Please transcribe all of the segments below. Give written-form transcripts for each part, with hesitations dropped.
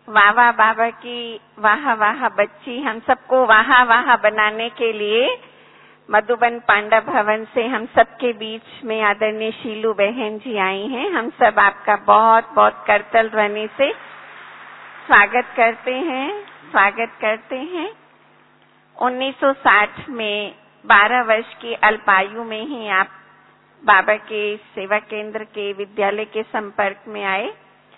वाह वाह बाबा की वाह वाह बच्ची, हम सबको वाह वाह बनाने के लिए मधुबन पांडा भवन से हम सबके बीच में आदरणीय शीलू बहन जी आई हैं। हम सब आपका बहुत बहुत करतल ध्वनि से स्वागत करते हैं। 1960 में 12 वर्ष की अल्पायु में ही आप बाबा के सेवा केंद्र के विद्यालय के संपर्क में आए।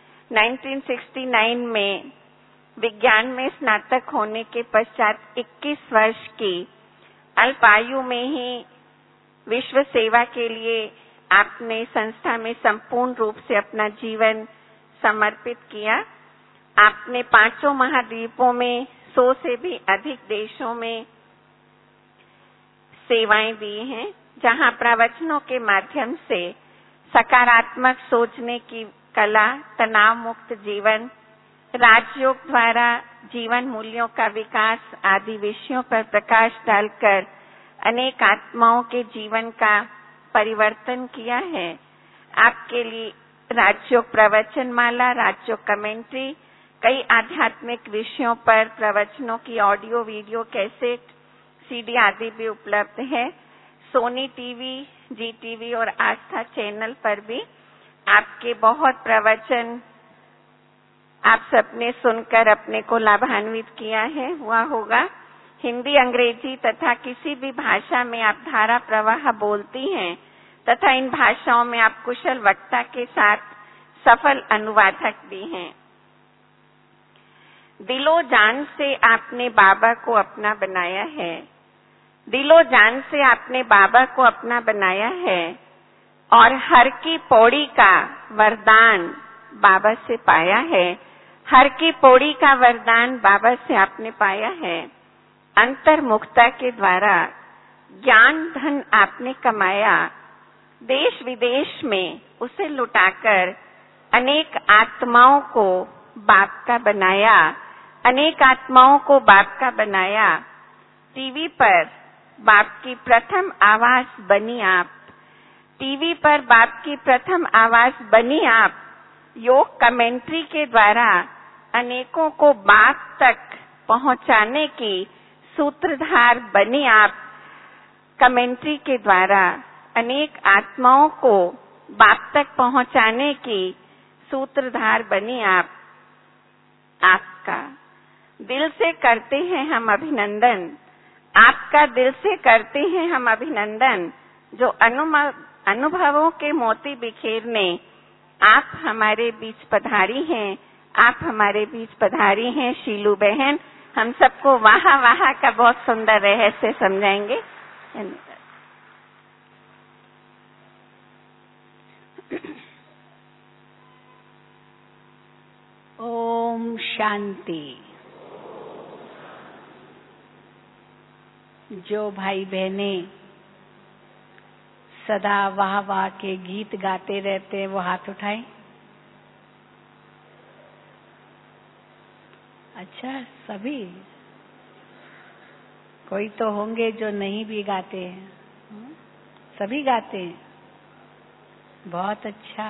1969 में विज्ञान में स्नातक होने के पश्चात 21 वर्ष की अल्पायु में ही विश्व सेवा के लिए आपने संस्था में संपूर्ण रूप से अपना जीवन समर्पित किया। आपने 5 महाद्वीपों में 100 से भी अधिक देशों में सेवाएं दी हैं, जहां प्रवचनों के माध्यम से सकारात्मक सोचने की कला, तनाव मुक्त जीवन, राजयोग द्वारा जीवन मूल्यों का विकास आदि विषयों पर प्रकाश डालकर अनेक आत्माओं के जीवन का परिवर्तन किया है। आपके लिए राजयोग प्रवचन माला, राजयोग कमेंट्री, कई आध्यात्मिक विषयों पर प्रवचनों की ऑडियो वीडियो कैसेट, सीडी आदि भी उपलब्ध है। सोनी टीवी, जी टीवी और आस्था चैनल पर भी आपके बहुत प्रवचन आप सबने सुनकर अपने को लाभान्वित किया है, हुआ होगा। हिंदी, अंग्रेजी तथा किसी भी भाषा में आप धारा प्रवाह बोलती हैं तथा इन भाषाओं में आप कुशल वक्ता के साथ सफल अनुवादक भी हैं। दिलो जान से आपने बाबा को अपना बनाया है। दिलो जान से आपने बाबा को अपना बनाया है और हर की पौड़ी का वरदान बाबा से पाया है। हर की पौड़ी का वरदान बाबा से आपने पाया है। अंतर्मुखता के द्वारा ज्ञान धन आपने कमाया। देश विदेश में उसे लुटाकर अनेक आत्माओं को बाप का बनाया। अनेक आत्माओं को बाप का बनाया। टीवी पर बाप की प्रथम आवाज बनी आप। टीवी पर बाप की प्रथम आवाज बनी आप। योग कमेंट्री के द्वारा अनेकों को बाप तक पहुंचाने की सूत्रधार बनी आप। कमेंट्री के द्वारा अनेक आत्माओं को बाप तक पहुंचाने की सूत्रधार बनी आप। आपका दिल से करते हैं हम अभिनंदन। आपका दिल से करते हैं हम अभिनंदन। जो अनुभवों के मोती बिखेरने आप हमारे बीच पधारी हैं। आप हमारे बीच पधारी हैं शीलू बहन। हम सबको वाह वाह का बहुत सुंदर रहस्य समझाएंगे। ओम शांति। जो भाई बहने सदा वाह वाह के गीत गाते रहते हैं वो हाथ उठाएं। अच्छा, सभी? कोई तो होंगे जो नहीं भी गाते हैं। सभी गाते हैं, बहुत अच्छा।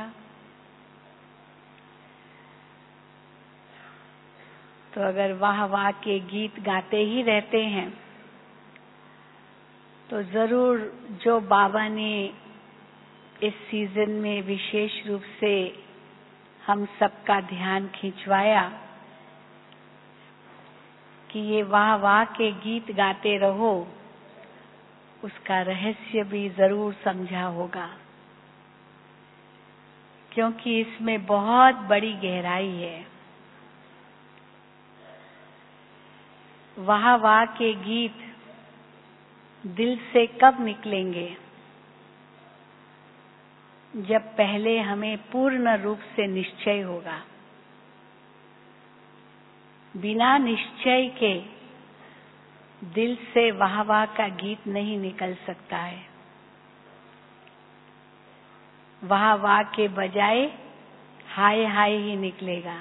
तो अगर वाह वाह के गीत गाते ही रहते हैं तो जरूर जो बाबा ने इस सीजन में विशेष रूप से हम सबका ध्यान खिंचवाया कि ये वाह वाह के गीत गाते रहो, उसका रहस्य भी जरूर समझा होगा, क्योंकि इसमें बहुत बड़ी गहराई है। वाह वाह के गीत दिल से कब निकलेंगे? जब पहले हमें पूर्ण रूप से निश्चय होगा। बिना निश्चय के दिल से वाह वाह का गीत नहीं निकल सकता है। वाह वाह के बजाय हाय हाय ही निकलेगा।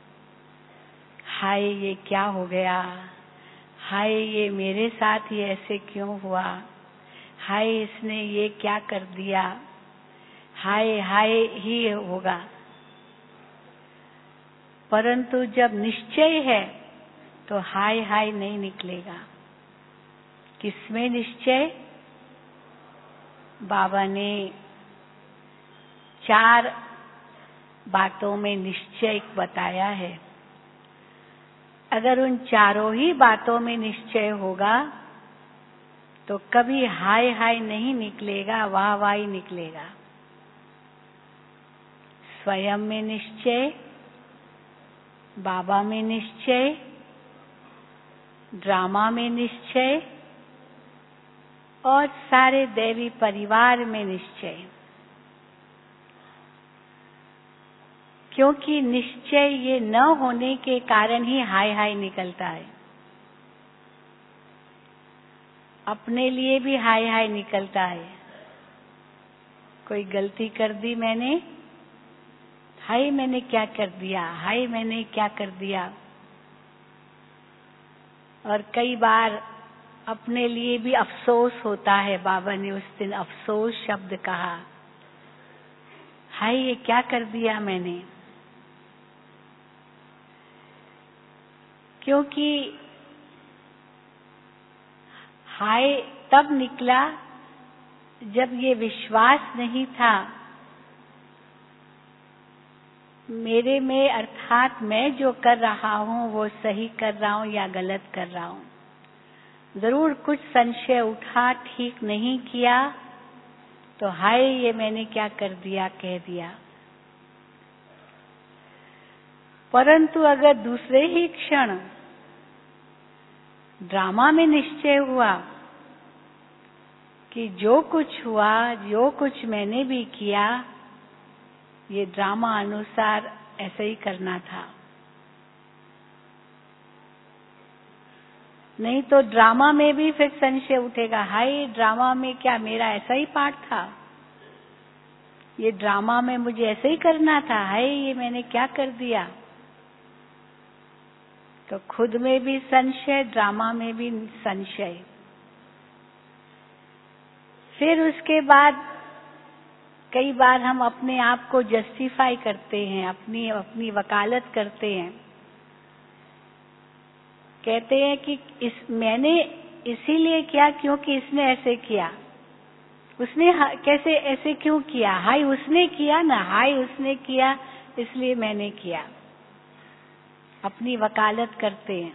हाय ये क्या हो गया, हाय ये मेरे साथ ही ऐसे क्यों हुआ, हाय इसने ये क्या कर दिया, हाय हाय ही होगा। परंतु जब निश्चय है तो हाय हाय नहीं निकलेगा। किसमें निश्चय? बाबा ने 4 बातों में निश्चय बताया है। अगर उन चारों ही बातों में निश्चय होगा तो कभी हाय हाय नहीं निकलेगा, वाह वाह ही निकलेगा। स्वयं में निश्चय, बाबा में निश्चय, ड्रामा में निश्चय और सारे दैवी परिवार में निश्चय। क्योंकि निश्चय ये न होने के कारण ही हाय हाय निकलता है। अपने लिए भी हाय हाय निकलता है। कोई गलती कर दी मैंने, हाय मैंने क्या कर दिया, हाय मैंने क्या कर दिया। और कई बार अपने लिए भी अफसोस होता है। बाबा ने उस दिन अफसोस शब्द कहा, हाय ये क्या कर दिया मैंने। क्योंकि हाय तब निकला जब ये विश्वास नहीं था मेरे में, अर्थात मैं जो कर रहा हूँ वो सही कर रहा हूँ या गलत कर रहा हूँ। जरूर कुछ संशय उठा, ठीक नहीं किया तो हाय ये मैंने क्या कर दिया, कह दिया। परंतु अगर दूसरे ही क्षण ड्रामा में निश्चय हुआ कि जो कुछ हुआ, जो कुछ मैंने भी किया, ये ड्रामा अनुसार ऐसे ही करना था। नहीं तो ड्रामा में भी फिर संशय उठेगा, हाय ड्रामा में क्या मेरा ऐसा ही पार्ट था, ये ड्रामा में मुझे ऐसे ही करना था, हाय ये मैंने क्या कर दिया। तो खुद में भी संशय, ड्रामा में भी संशय। फिर उसके बाद कई बार हम अपने आप को जस्टिफाई करते हैं, अपनी वकालत करते हैं। कहते हैं कि मैंने इसीलिए किया क्योंकि इसने ऐसे किया, उसने कैसे ऐसे क्यों किया, हाय उसने किया ना, हाय उसने किया इसलिए मैंने किया। अपनी वकालत करते हैं।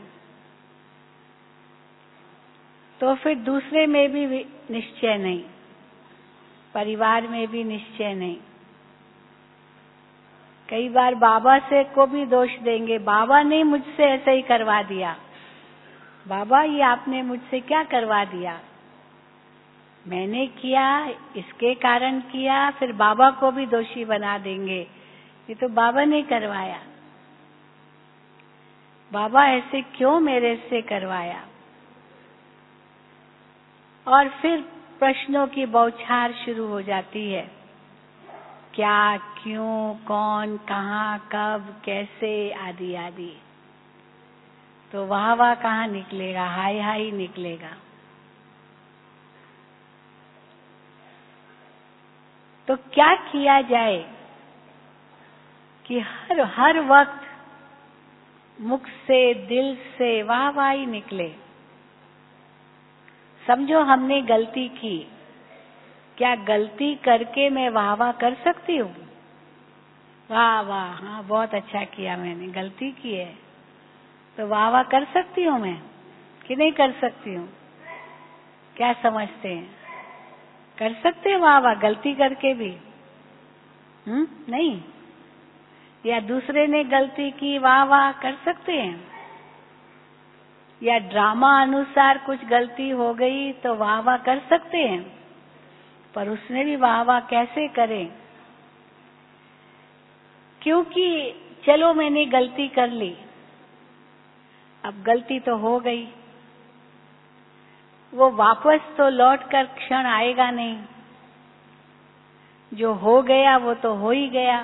तो फिर दूसरे में भी निश्चय नहीं, परिवार में भी निश्चय नहीं। कई बार बाबा से को भी दोष देंगे, बाबा ने मुझसे ऐसे ही करवा दिया, बाबा ये आपने मुझसे क्या करवा दिया, मैंने किया इसके कारण किया। फिर बाबा को भी दोषी बना देंगे, ये तो बाबा ने करवाया, बाबा ऐसे क्यों मेरे से करवाया। और फिर प्रश्नों की बौछार शुरू हो जाती है, क्या, क्यों, कौन, कहाँ, कब, कैसे, आदि आदि। तो वाह वाह कहाँ निकलेगा, हाय हाय निकलेगा। तो क्या किया जाए कि हर वक्त मुख से, दिल से वाह वाह ही निकले। समझो हमने गलती की, क्या गलती करके मैं वाह वाह कर सकती हूँ? वाह वाह, हाँ बहुत अच्छा किया मैंने, गलती की है तो वाह वाह कर सकती हूँ मैं कि नहीं कर सकती हूँ? क्या समझते हैं? कर सकते हैं वाह वाह गलती करके भी? नहीं? या दूसरे ने गलती की, वाह वाह कर सकते हैं? या ड्रामा अनुसार कुछ गलती हो गई तो वाह वाह कर सकते हैं? पर उसने भी वाह वाह कैसे करें? क्योंकि चलो मैंने गलती कर ली, अब गलती तो हो गई, वो वापस तो लौट कर क्षण आएगा नहीं, जो हो गया वो तो हो ही गया।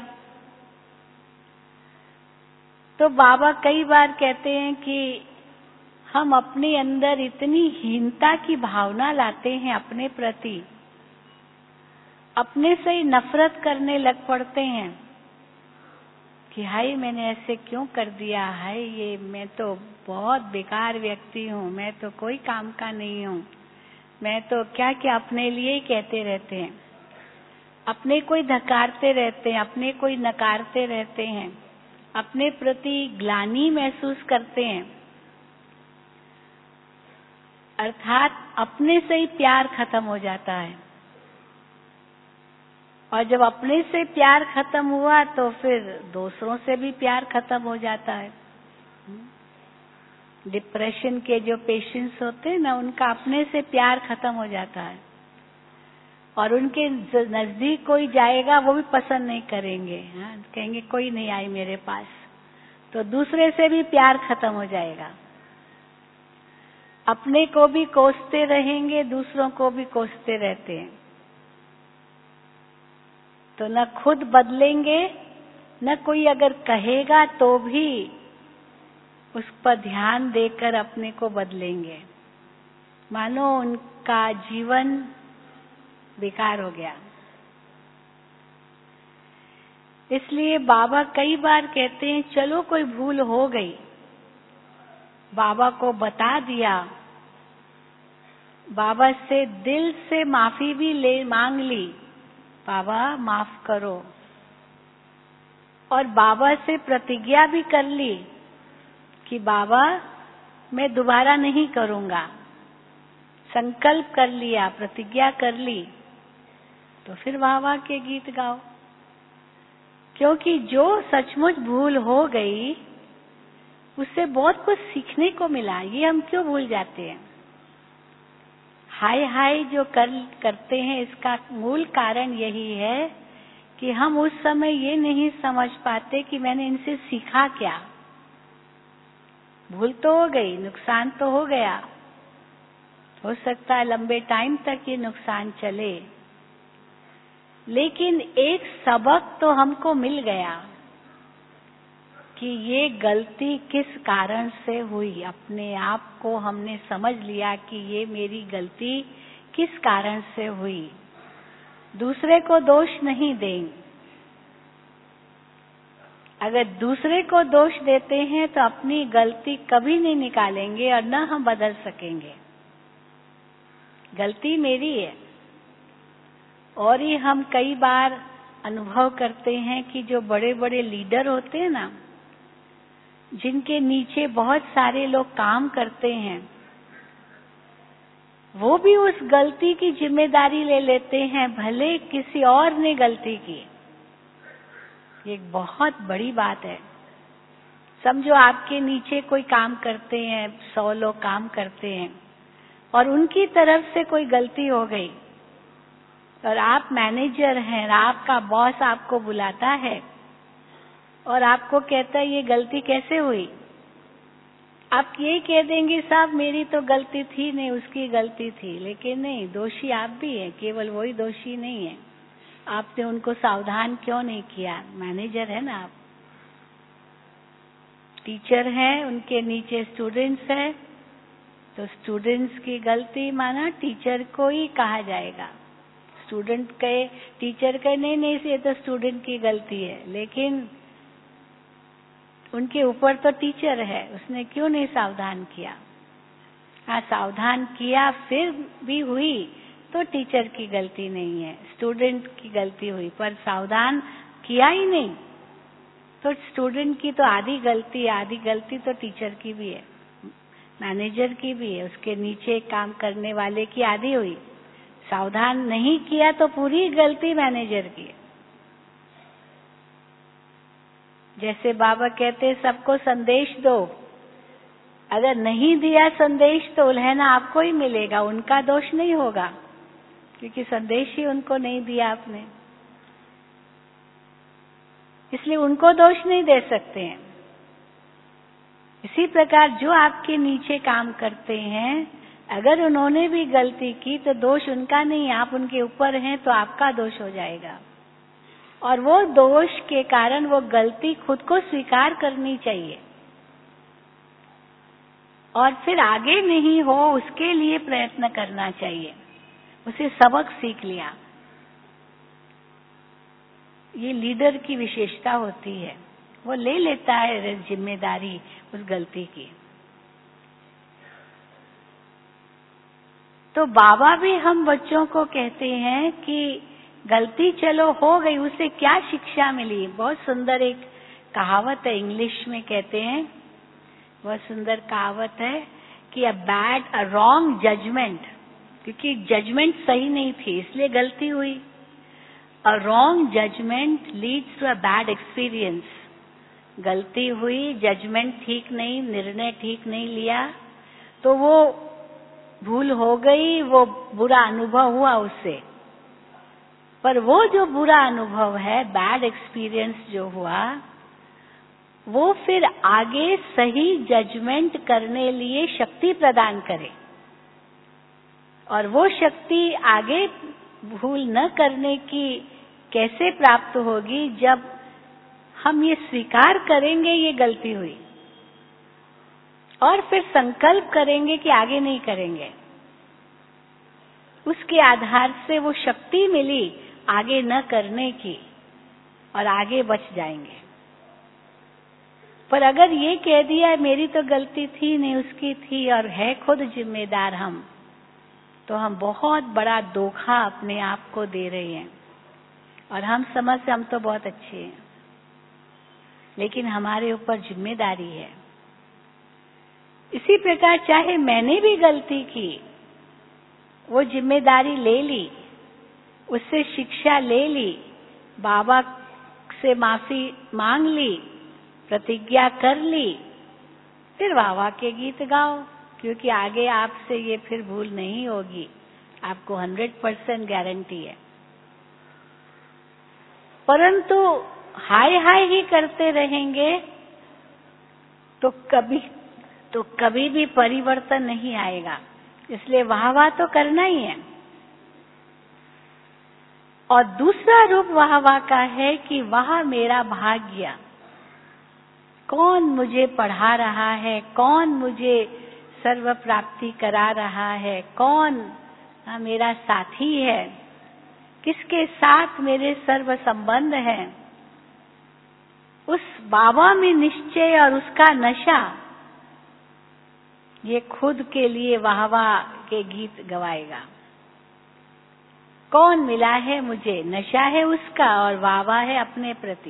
तो बाबा कई बार कहते हैं कि हम अपने अंदर इतनी हीनता की भावना लाते हैं अपने प्रति, अपने से ही नफरत करने लग पड़ते हैं कि हाय मैंने ऐसे क्यों कर दिया, हाय ये मैं तो बहुत बेकार व्यक्ति हूँ, मैं तो कोई काम का नहीं हूँ, मैं तो क्या क्या अपने लिए ही कहते रहते हैं, अपने को ही धकारते रहते हैं, अपने को ही नकारते रहते हैं, अपने प्रति ग्लानि महसूस करते हैं। अर्थात अपने से ही प्यार खत्म हो जाता है। और जब अपने से प्यार खत्म हुआ तो फिर दूसरों से भी प्यार खत्म हो जाता है। डिप्रेशन के जो पेशेंट्स होते हैं ना, उनका अपने से प्यार खत्म हो जाता है और उनके नजदीक कोई जाएगा वो भी पसंद नहीं करेंगे। कहेंगे कोई नहीं आई मेरे पास, तो दूसरे से भी प्यार खत्म हो जाएगा। अपने को भी कोसते रहेंगे, दूसरों को भी कोसते रहते हैं, तो न खुद बदलेंगे, न कोई अगर कहेगा तो भी उस पर ध्यान देकर अपने को बदलेंगे। मानो उनका जीवन बेकार हो गया। इसलिए बाबा कई बार कहते हैं चलो कोई भूल हो गई, बाबा को बता दिया, बाबा से दिल से माफी भी मांग ली, बाबा माफ करो, और बाबा से प्रतिज्ञा भी कर ली कि बाबा मैं दोबारा नहीं करूंगा, संकल्प कर लिया, प्रतिज्ञा कर ली, तो फिर बाबा के गीत गाओ। क्योंकि जो सचमुच भूल हो गई उससे बहुत कुछ सीखने को मिला, ये हम क्यों भूल जाते हैं। हाय हाय जो करते हैं, इसका मूल कारण यही है कि हम उस समय ये नहीं समझ पाते कि मैंने इनसे सीखा क्या। भूल तो हो गई, नुकसान तो हो गया, हो सकता है लंबे टाइम तक ये नुकसान चले, लेकिन एक सबक तो हमको मिल गया कि ये गलती किस कारण से हुई। अपने आप को हमने समझ लिया कि ये मेरी गलती किस कारण से हुई। दूसरे को दोष नहीं देंगे। अगर दूसरे को दोष देते हैं तो अपनी गलती कभी नहीं निकालेंगे और न हम बदल सकेंगे। गलती मेरी है। और ही हम कई बार अनुभव करते हैं कि जो बड़े बड़े लीडर होते हैं ना, जिनके नीचे बहुत सारे लोग काम करते हैं, वो भी उस गलती की जिम्मेदारी ले लेते हैं, भले किसी और ने गलती की। ये एक बहुत बड़ी बात है। समझो आपके नीचे कोई काम करते हैं, 100 लोग काम करते हैं और उनकी तरफ से कोई गलती हो गई और आप मैनेजर हैं, आपका बॉस आपको बुलाता है और आपको कहता है ये गलती कैसे हुई। आप ये कह देंगे साहब मेरी तो गलती थी नहीं, उसकी गलती थी। लेकिन नहीं, दोषी आप भी हैं, केवल वही दोषी नहीं है। आपने उनको सावधान क्यों नहीं किया। मैनेजर है ना आप, टीचर हैं, उनके नीचे स्टूडेंट्स हैं, तो स्टूडेंट्स की गलती माना टीचर को ही कहा जाएगा। स्टूडेंट कहे, टीचर कहे नहीं ये तो स्टूडेंट की गलती है, लेकिन उनके ऊपर तो टीचर है, उसने क्यों नहीं सावधान किया। हाँ, सावधान किया फिर भी हुई तो टीचर की गलती नहीं है, स्टूडेंट की गलती हुई। पर सावधान किया ही नहीं तो स्टूडेंट की तो आधी गलती तो टीचर की भी है, मैनेजर की भी है, उसके नीचे काम करने वाले की आधी हुई। सावधान नहीं किया तो पूरी गलती मैनेजर की है। जैसे बाबा कहते सबको संदेश दो, अगर नहीं दिया संदेश तो उल्हना आपको ही मिलेगा, उनका दोष नहीं होगा, क्योंकि संदेश ही उनको नहीं दिया आपने। इसलिए उनको दोष नहीं दे सकते हैं। इसी प्रकार जो आपके नीचे काम करते हैं, अगर उन्होंने भी गलती की तो दोष उनका नहीं, आप उनके ऊपर हैं तो आपका दोष हो जाएगा। और वो दोष के कारण वो गलती खुद को स्वीकार करनी चाहिए और फिर आगे नहीं हो उसके लिए प्रयत्न करना चाहिए। उसे सबक सीख लिया। ये लीडर की विशेषता होती है, वो ले लेता है जिम्मेदारी उस गलती की। तो बाबा भी हम बच्चों को कहते हैं कि गलती चलो हो गई, उससे क्या शिक्षा मिली। बहुत सुंदर एक कहावत है, इंग्लिश में कहते हैं, बहुत सुंदर कहावत है कि अ रॉन्ग जजमेंट, क्योंकि जजमेंट सही नहीं थी इसलिए गलती हुई। A wrong judgement leads to a bad experience. गलती हुई, जजमेंट ठीक नहीं, निर्णय ठीक नहीं लिया, तो वो भूल हो गई, वो बुरा अनुभव हुआ उससे। पर वो जो बुरा अनुभव है, बैड एक्सपीरियंस जो हुआ, वो फिर आगे सही जजमेंट करने लिए शक्ति प्रदान करे। और वो शक्ति आगे भूल न करने की कैसे प्राप्त होगी, जब हम ये स्वीकार करेंगे ये गलती हुई और फिर संकल्प करेंगे कि आगे नहीं करेंगे। उसके आधार से वो शक्ति मिली आगे न करने की और आगे बच जाएंगे। पर अगर ये कह दिया मेरी तो गलती थी नहीं, उसकी थी और है खुद जिम्मेदार हम, तो हम बहुत बड़ा धोखा अपने आप को दे रहे हैं। और हम समझते हम तो बहुत अच्छे हैं, लेकिन हमारे ऊपर जिम्मेदारी है। इसी प्रकार चाहे मैंने भी गलती की, वो जिम्मेदारी ले ली, उससे शिक्षा ले ली, बाबा से माफी मांग ली, प्रतिज्ञा कर ली, फिर बाबा के गीत गाओ, क्योंकि आगे आपसे ये फिर भूल नहीं होगी, आपको 100% गारंटी है। परंतु हाय हाय ही करते रहेंगे तो कभी भी परिवर्तन नहीं आएगा। इसलिए वाह वाह तो करना ही है। और दूसरा रूप वाह वाह का है कि वाह मेरा भाग्य, कौन मुझे पढ़ा रहा है, कौन मुझे सर्व प्राप्ति करा रहा है, कौन मेरा साथी है, किसके साथ मेरे सर्व संबंध हैं। उस बाबा में निश्चय और उसका नशा, ये खुद के लिए वाह वाह के गीत गवाएगा। कौन मिला है मुझे, नशा है उसका और वाह वाह है अपने प्रति।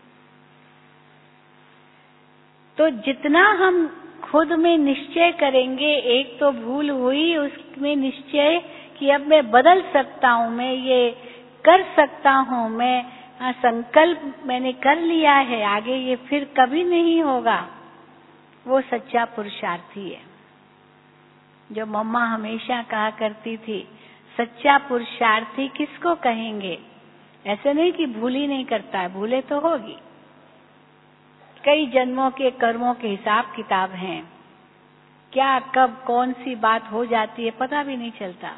तो जितना हम खुद में निश्चय करेंगे, एक तो भूल हुई, उसमें निश्चय कि अब मैं बदल सकता हूँ, मैं ये कर सकता हूँ, मैं संकल्प मैंने कर लिया है, आगे ये फिर कभी नहीं होगा, वो सच्चा पुरुषार्थी है। जो मम्मा हमेशा कहा करती थी, सच्चा पुरुषार्थी किसको कहेंगे। ऐसे नहीं कि भूल ही नहीं करता है, भूले तो होगी, कई जन्मों के कर्मों के हिसाब किताब हैं, क्या कब कौन सी बात हो जाती है पता भी नहीं चलता।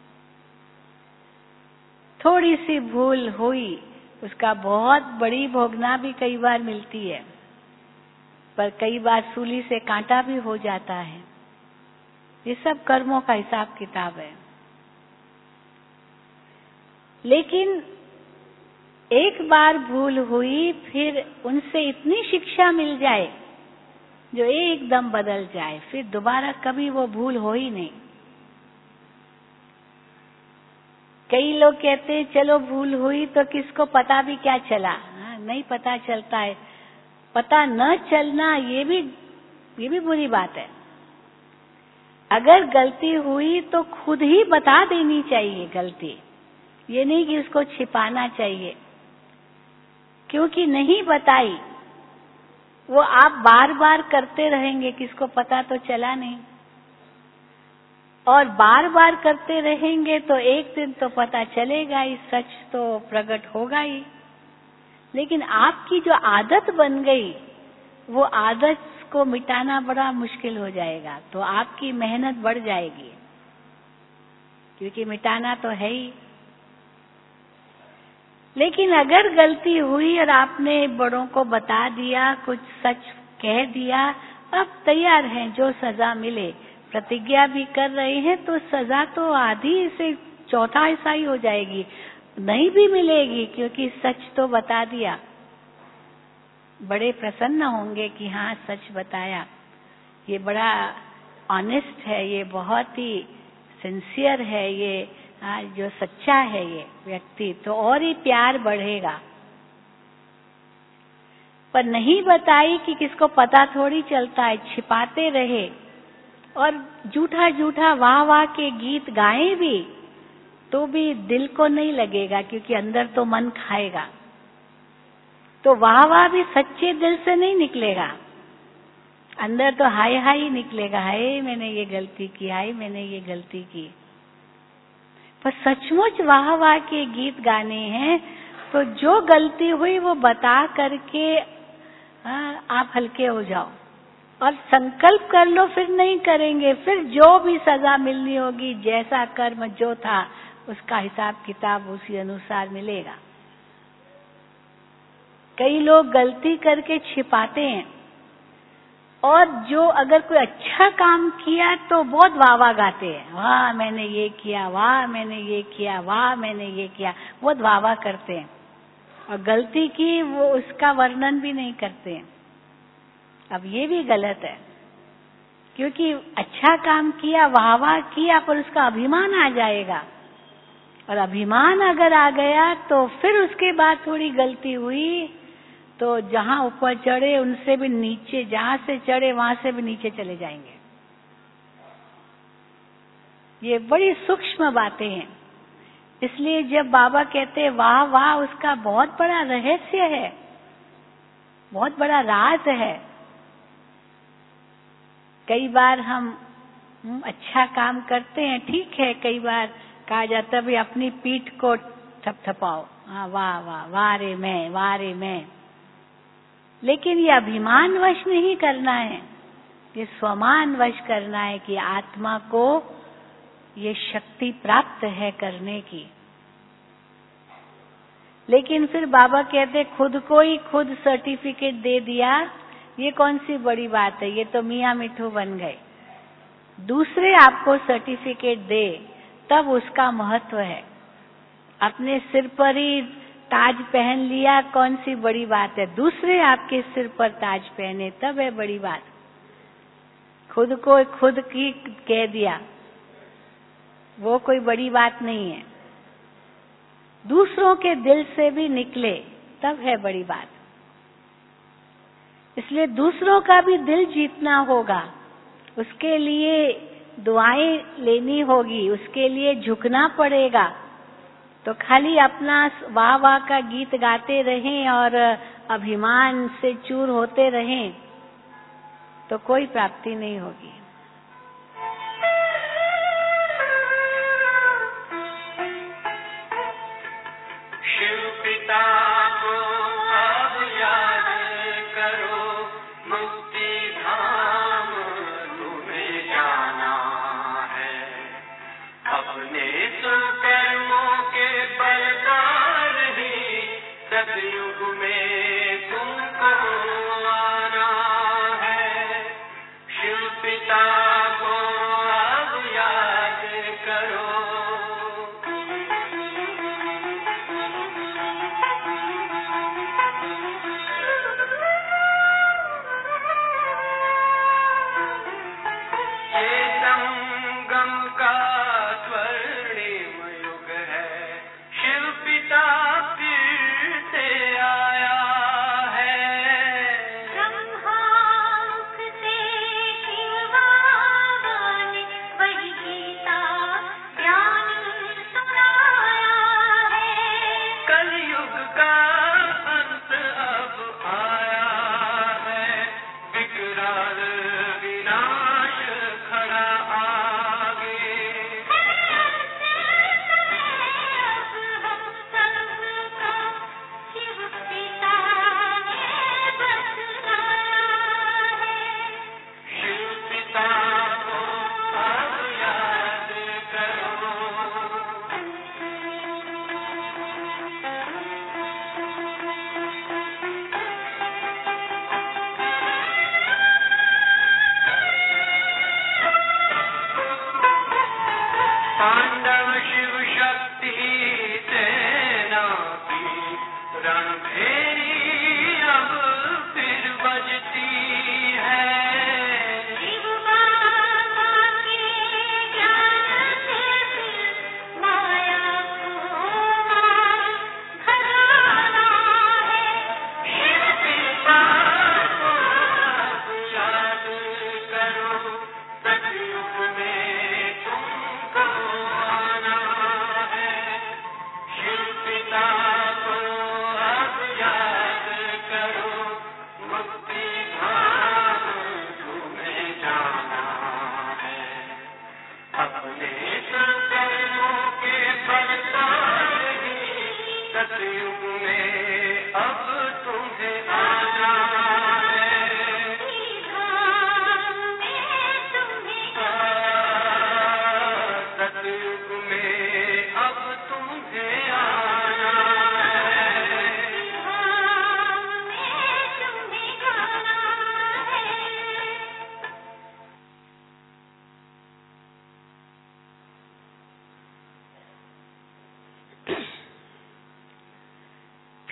थोड़ी सी भूल हुई, उसका बहुत बड़ी भोगना भी कई बार मिलती है, पर कई बार सूली से कांटा भी हो जाता है। ये सब कर्मों का हिसाब किताब है। लेकिन एक बार भूल हुई, फिर उनसे इतनी शिक्षा मिल जाए जो एकदम बदल जाए, फिर दोबारा कभी वो भूल हो ही नहीं। कई लोग कहते हैं चलो भूल हुई तो किसको पता भी क्या चला। नहीं पता चलता है। पता न चलना ये भी बुरी बात है। अगर गलती हुई तो खुद ही बता देनी चाहिए गलती, ये नहीं कि उसको छिपाना चाहिए, क्योंकि नहीं बताई वो आप बार बार करते रहेंगे, किसको पता तो चला नहीं, और बार बार करते रहेंगे तो एक दिन तो पता चलेगा ही, सच तो प्रकट होगा ही। लेकिन आपकी जो आदत बन गई, वो आदत को मिटाना बड़ा मुश्किल हो जाएगा, तो आपकी मेहनत बढ़ जाएगी, क्योंकि मिटाना तो है ही। लेकिन अगर गलती हुई और आपने बड़ों को बता दिया, कुछ सच कह दिया, अब तैयार हैं जो सजा मिले, प्रतिज्ञा भी कर रहे हैं, तो सजा तो आधी से चौथा हिस्सा ही हो जाएगी, नहीं भी मिलेगी, क्योंकि सच तो बता दिया। बड़े प्रसन्न होंगे कि हाँ सच बताया, ये बड़ा ऑनेस्ट है, ये बहुत ही सिंसियर है, ये जो सच्चा है ये व्यक्ति, तो और ही प्यार बढ़ेगा। पर नहीं बताई कि किसको पता थोड़ी चलता है, छिपाते रहे और झूठा झूठा वाह वाह के गीत गाएं भी तो भी दिल को नहीं लगेगा, क्योंकि अंदर तो मन खाएगा। तो वाह वाह भी सच्चे दिल से नहीं निकलेगा, अंदर तो हाय हाय ही निकलेगा, हाय मैंने ये गलती की, हाय मैंने ये गलती की। पर सचमुच वाह वाह के गीत गाने हैं तो जो गलती हुई वो बता करके आप हल्के हो जाओ और संकल्प कर लो, फिर नहीं करेंगे, फिर जो भी सजा मिलनी होगी, जैसा कर्म जो था उसका हिसाब किताब उसी अनुसार मिलेगा। कई लोग गलती करके छिपाते हैं और जो अगर कोई अच्छा काम किया तो बहुत वाह वाह गाते हैं, वाह मैंने ये किया, वाह मैंने ये किया, वाह मैंने ये किया, बहुत वाह वाह करते हैं। और गलती की वो उसका वर्णन भी नहीं करते हैं। अब ये भी गलत है, क्योंकि अच्छा काम किया, वाह वाह किया, पर उसका अभिमान आ जाएगा, और अभिमान अगर आ गया तो फिर उसके बाद थोड़ी गलती हुई तो जहां ऊपर चढ़े उनसे भी नीचे, जहां से चढ़े वहां से भी नीचे चले जाएंगे। ये बड़ी सूक्ष्म बातें हैं। इसलिए जब बाबा कहते हैं वाह वाह, उसका बहुत बड़ा रहस्य है, बहुत बड़ा राज है। कई बार हम अच्छा काम करते हैं, ठीक है, कई बार कहा जाता है भी अपनी पीठ को थपथपाओ, हाँ वाह वाह, वाह रे मैं, वाह रे मैं। लेकिन ये अभिमान वश नहीं करना है, ये स्वमान वश करना है कि आत्मा को ये शक्ति प्राप्त है करने की। लेकिन फिर बाबा कहते खुद को ही खुद सर्टिफिकेट दे दिया, ये कौन सी बड़ी बात है, ये तो मियां मिठू बन गए। दूसरे आपको सर्टिफिकेट दे तब उसका महत्व है। अपने सिर पर ही ताज पहन लिया, कौन सी बड़ी बात है, दूसरे आपके सिर पर ताज पहने तब है बड़ी बात। खुद को खुद की कह दिया, वो कोई बड़ी बात नहीं है। दूसरों के दिल से भी निकले तब है बड़ी बात। इसलिए दूसरों का भी दिल जीतना होगा, उसके लिए दुआएं लेनी होगी, उसके लिए झुकना पड़ेगा। तो खाली अपना वाह वाह का गीत गाते रहें और अभिमान से चूर होते रहें तो कोई प्राप्ति नहीं होगी। शिव पिता को अब याद करो, मुक्ति धाम तुम्हें जाना है। अपने सुकर्मों के बलदार ही सतयुग में तुमको आना है। शिव पिता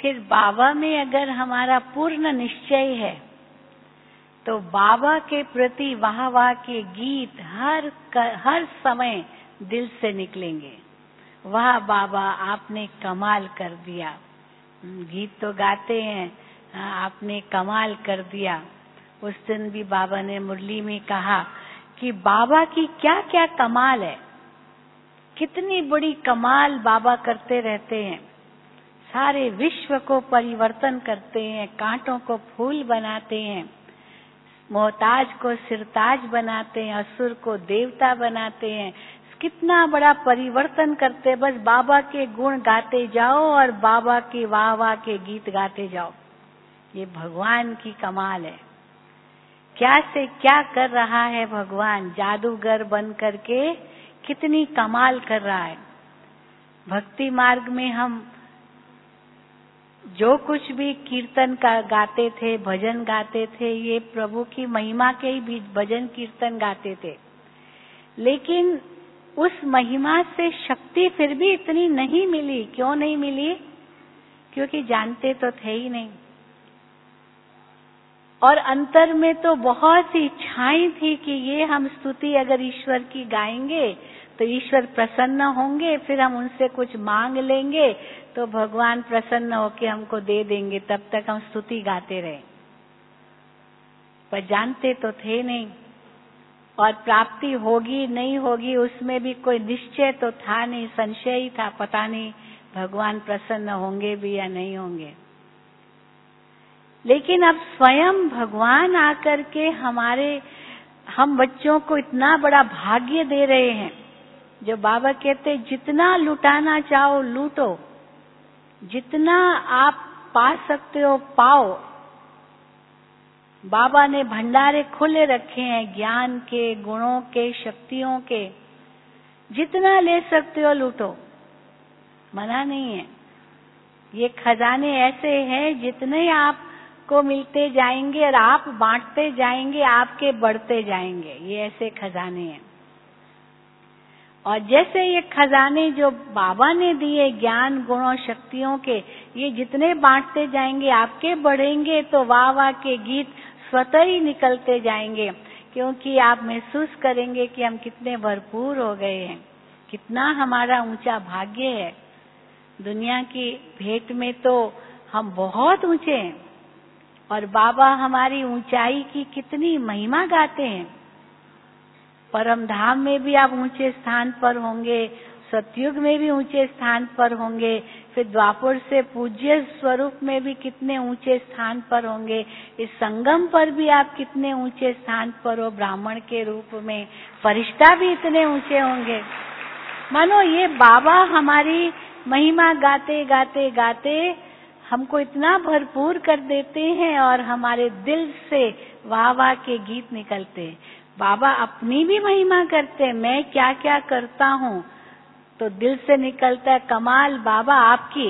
फिर बाबा में अगर हमारा पूर्ण निश्चय है तो बाबा के प्रति वाह वाह के गीत हर समय दिल से निकलेंगे। वाह बाबा, आपने कमाल कर दिया। गीत तो गाते हैं, आपने कमाल कर दिया। उस दिन भी बाबा ने मुरली में कहा कि बाबा की क्या क्या कमाल है, कितनी बड़ी कमाल बाबा करते रहते हैं। सारे विश्व को परिवर्तन करते हैं, कांटों को फूल बनाते हैं, मोहताज को सिरताज बनाते हैं, असुर को देवता बनाते हैं। कितना बड़ा परिवर्तन करते, बस बाबा के गुण गाते जाओ और बाबा की वाह वाह के गीत गाते जाओ। ये भगवान की कमाल है। क्या से क्या कर रहा है भगवान, जादूगर बन करके कितनी कमाल कर रहा है। भक्ति मार्ग में हम जो कुछ भी कीर्तन का गाते थे, भजन गाते थे, ये प्रभु की महिमा के ही भजन कीर्तन गाते थे। लेकिन उस महिमा से शक्ति फिर भी इतनी नहीं मिली। क्यों नहीं मिली? क्योंकि जानते तो थे ही नहीं। और अंतर में तो बहुत सी इच्छाएं थी कि ये हम स्तुति अगर ईश्वर की गाएंगे तो ईश्वर प्रसन्न होंगे, फिर हम उनसे कुछ मांग लेंगे तो भगवान प्रसन्न होकर हमको दे देंगे, तब तक हम स्तुति गाते रहे। पर जानते तो थे नहीं, और प्राप्ति होगी नहीं होगी उसमें भी कोई निश्चय तो था नहीं, संशय ही था, पता नहीं भगवान प्रसन्न होंगे भी या नहीं होंगे। लेकिन अब स्वयं भगवान आकर के हम बच्चों को इतना बड़ा भाग्य दे रहे हैं, जो बाबा कहते जितना लुटाना चाहो लूटो, जितना आप पा सकते हो पाओ। बाबा ने भंडारे खुले रखे हैं, ज्ञान के, गुणों के, शक्तियों के। जितना ले सकते हो लूटो, मना नहीं है। ये खजाने ऐसे हैं जितने आपको मिलते जाएंगे और आप बांटते जाएंगे, आपके बढ़ते जाएंगे। ये ऐसे खजाने हैं। और जैसे ये खजाने जो बाबा ने दिए ज्ञान, गुणों, शक्तियों के, ये जितने बांटते जाएंगे आपके बढ़ेंगे, तो वाह वाह के गीत स्वतः ही निकलते जाएंगे। क्योंकि आप महसूस करेंगे कि हम कितने भरपूर हो गए हैं, कितना हमारा ऊंचा भाग्य है। दुनिया की भेंट में तो हम बहुत ऊंचे हैं, और बाबा हमारी ऊंचाई की कितनी महिमा गाते हैं। परम धाम में भी आप ऊंचे स्थान पर होंगे, सतयुग में भी ऊंचे स्थान पर होंगे, फिर द्वापर से पूज्य स्वरूप में भी कितने ऊंचे स्थान पर होंगे, इस संगम पर भी आप कितने ऊंचे स्थान पर हो, ब्राह्मण के रूप में, फरिश्ता भी इतने ऊंचे होंगे। मानो ये बाबा हमारी महिमा गाते गाते गाते हमको इतना भरपूर कर देते हैं, और हमारे दिल से वाह वाह के गीत निकलते हैं। बाबा अपनी भी महिमा करते हैं, मैं क्या क्या करता हूँ, तो दिल से निकलता है कमाल बाबा आपकी।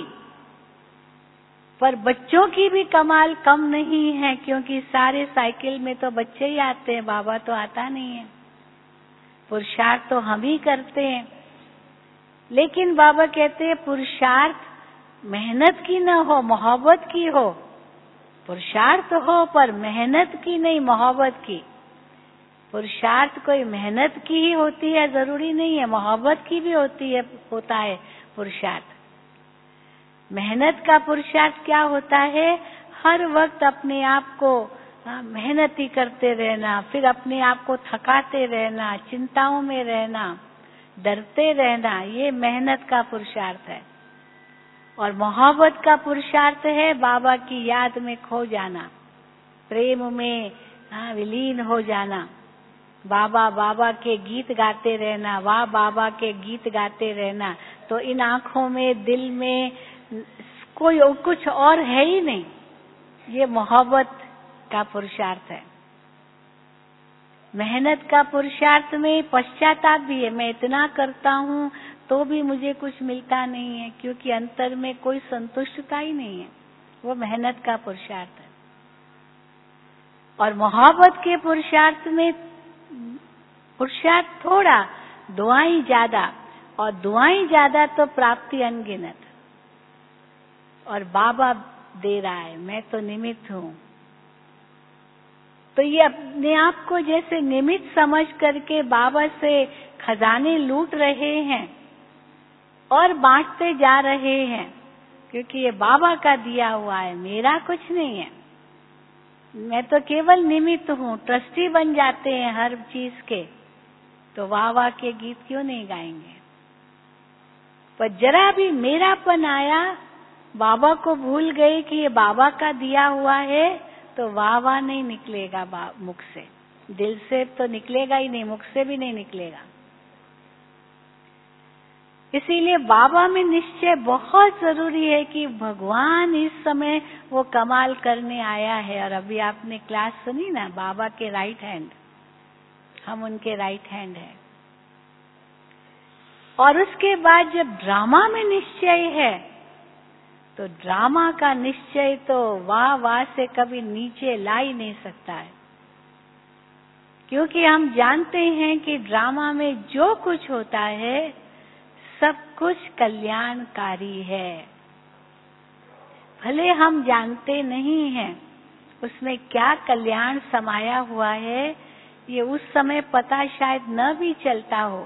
पर बच्चों की भी कमाल कम नहीं है, क्योंकि सारे साइकिल में तो बच्चे ही आते हैं, बाबा तो आता नहीं है। पुरुषार्थ तो हम ही करते हैं। लेकिन बाबा कहते हैं पुरुषार्थ मेहनत की न हो, मोहब्बत की हो। पुरुषार्थ हो पर मेहनत की नहीं, मोहब्बत की। पुरुषार्थ कोई मेहनत की ही होती है जरूरी नहीं है, मोहब्बत की भी होता है पुरुषार्थ। मेहनत का पुरुषार्थ क्या होता है? हर वक्त अपने आप को मेहनत ही करते रहना, फिर अपने आप को थकाते रहना, चिंताओं में रहना, डरते रहना, ये मेहनत का पुरुषार्थ है। और मोहब्बत का पुरुषार्थ है बाबा की याद में खो जाना, प्रेम में विलीन हो जाना, बाबा बाबा के गीत गाते रहना, वाह बाबा के गीत गाते रहना। तो इन आंखों में, दिल में कोई कुछ और है ही नहीं, ये मोहब्बत का पुरुषार्थ है। मेहनत का पुरुषार्थ में पश्चाताप भी है, मैं इतना करता हूँ तो भी मुझे कुछ मिलता नहीं है, क्योंकि अंतर में कोई संतुष्टता ही नहीं है, वो मेहनत का पुरुषार्थ है। और मोहब्बत के पुरुषार्थ में पुरुषार्थ थोड़ा, दुआएं ज्यादा, और दुआएं ज्यादा तो प्राप्ति अनगिनत। और बाबा दे रहा है, मैं तो निमित्त हूँ। तो ये अपने आप को जैसे निमित्त समझ करके बाबा से खजाने लूट रहे हैं और बांटते जा रहे हैं, क्योंकि ये बाबा का दिया हुआ है, मेरा कुछ नहीं है। मैं तो केवल निमित्त हूँ। ट्रस्टी बन जाते हैं हर चीज के, तो वाह वाह के गीत क्यों नहीं गाएंगे। पर जरा भी मेरापन आया, बाबा को भूल गए कि ये बाबा का दिया हुआ है, तो वाह वाह नहीं निकलेगा मुख से, दिल से तो निकलेगा ही नहीं, मुख से भी नहीं निकलेगा। इसीलिए बाबा में निश्चय बहुत जरूरी है कि भगवान इस समय वो कमाल करने आया है। और अभी आपने क्लास सुनी ना, बाबा के राइट हैंड, हम उनके राइट हैंड हैं। और उसके बाद जब ड्रामा में निश्चय है, तो ड्रामा का निश्चय तो वाह वाह से कभी नीचे ला ही नहीं सकता है, क्योंकि हम जानते हैं कि ड्रामा में जो कुछ होता है सब कुछ कल्याणकारी है। भले हम जानते नहीं हैं उसमें क्या कल्याण समाया हुआ है, ये उस समय पता शायद न भी चलता हो,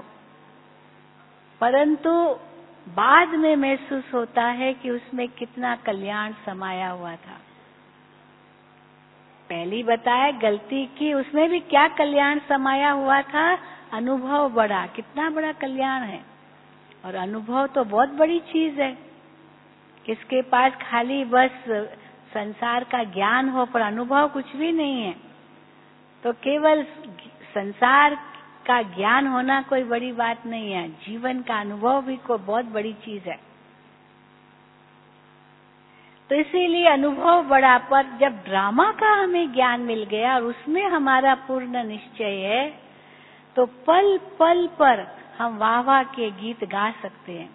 परंतु बाद में महसूस होता है कि उसमें कितना कल्याण समाया हुआ था। पहली बताया गलती की, उसमें भी क्या कल्याण समाया हुआ था, अनुभव बड़ा, कितना बड़ा कल्याण है। और अनुभव तो बहुत बड़ी चीज है। किसके पास खाली बस संसार का ज्ञान हो पर अनुभव कुछ भी नहीं है, तो केवल संसार का ज्ञान होना कोई बड़ी बात नहीं है, जीवन का अनुभव भी कोई बहुत बड़ी चीज है। तो इसीलिए अनुभव बड़ा, पर जब ड्रामा का हमें ज्ञान मिल गया और उसमें हमारा पूर्ण निश्चय है, तो पल पल पर हम वाह वाह के गीत गा सकते हैं।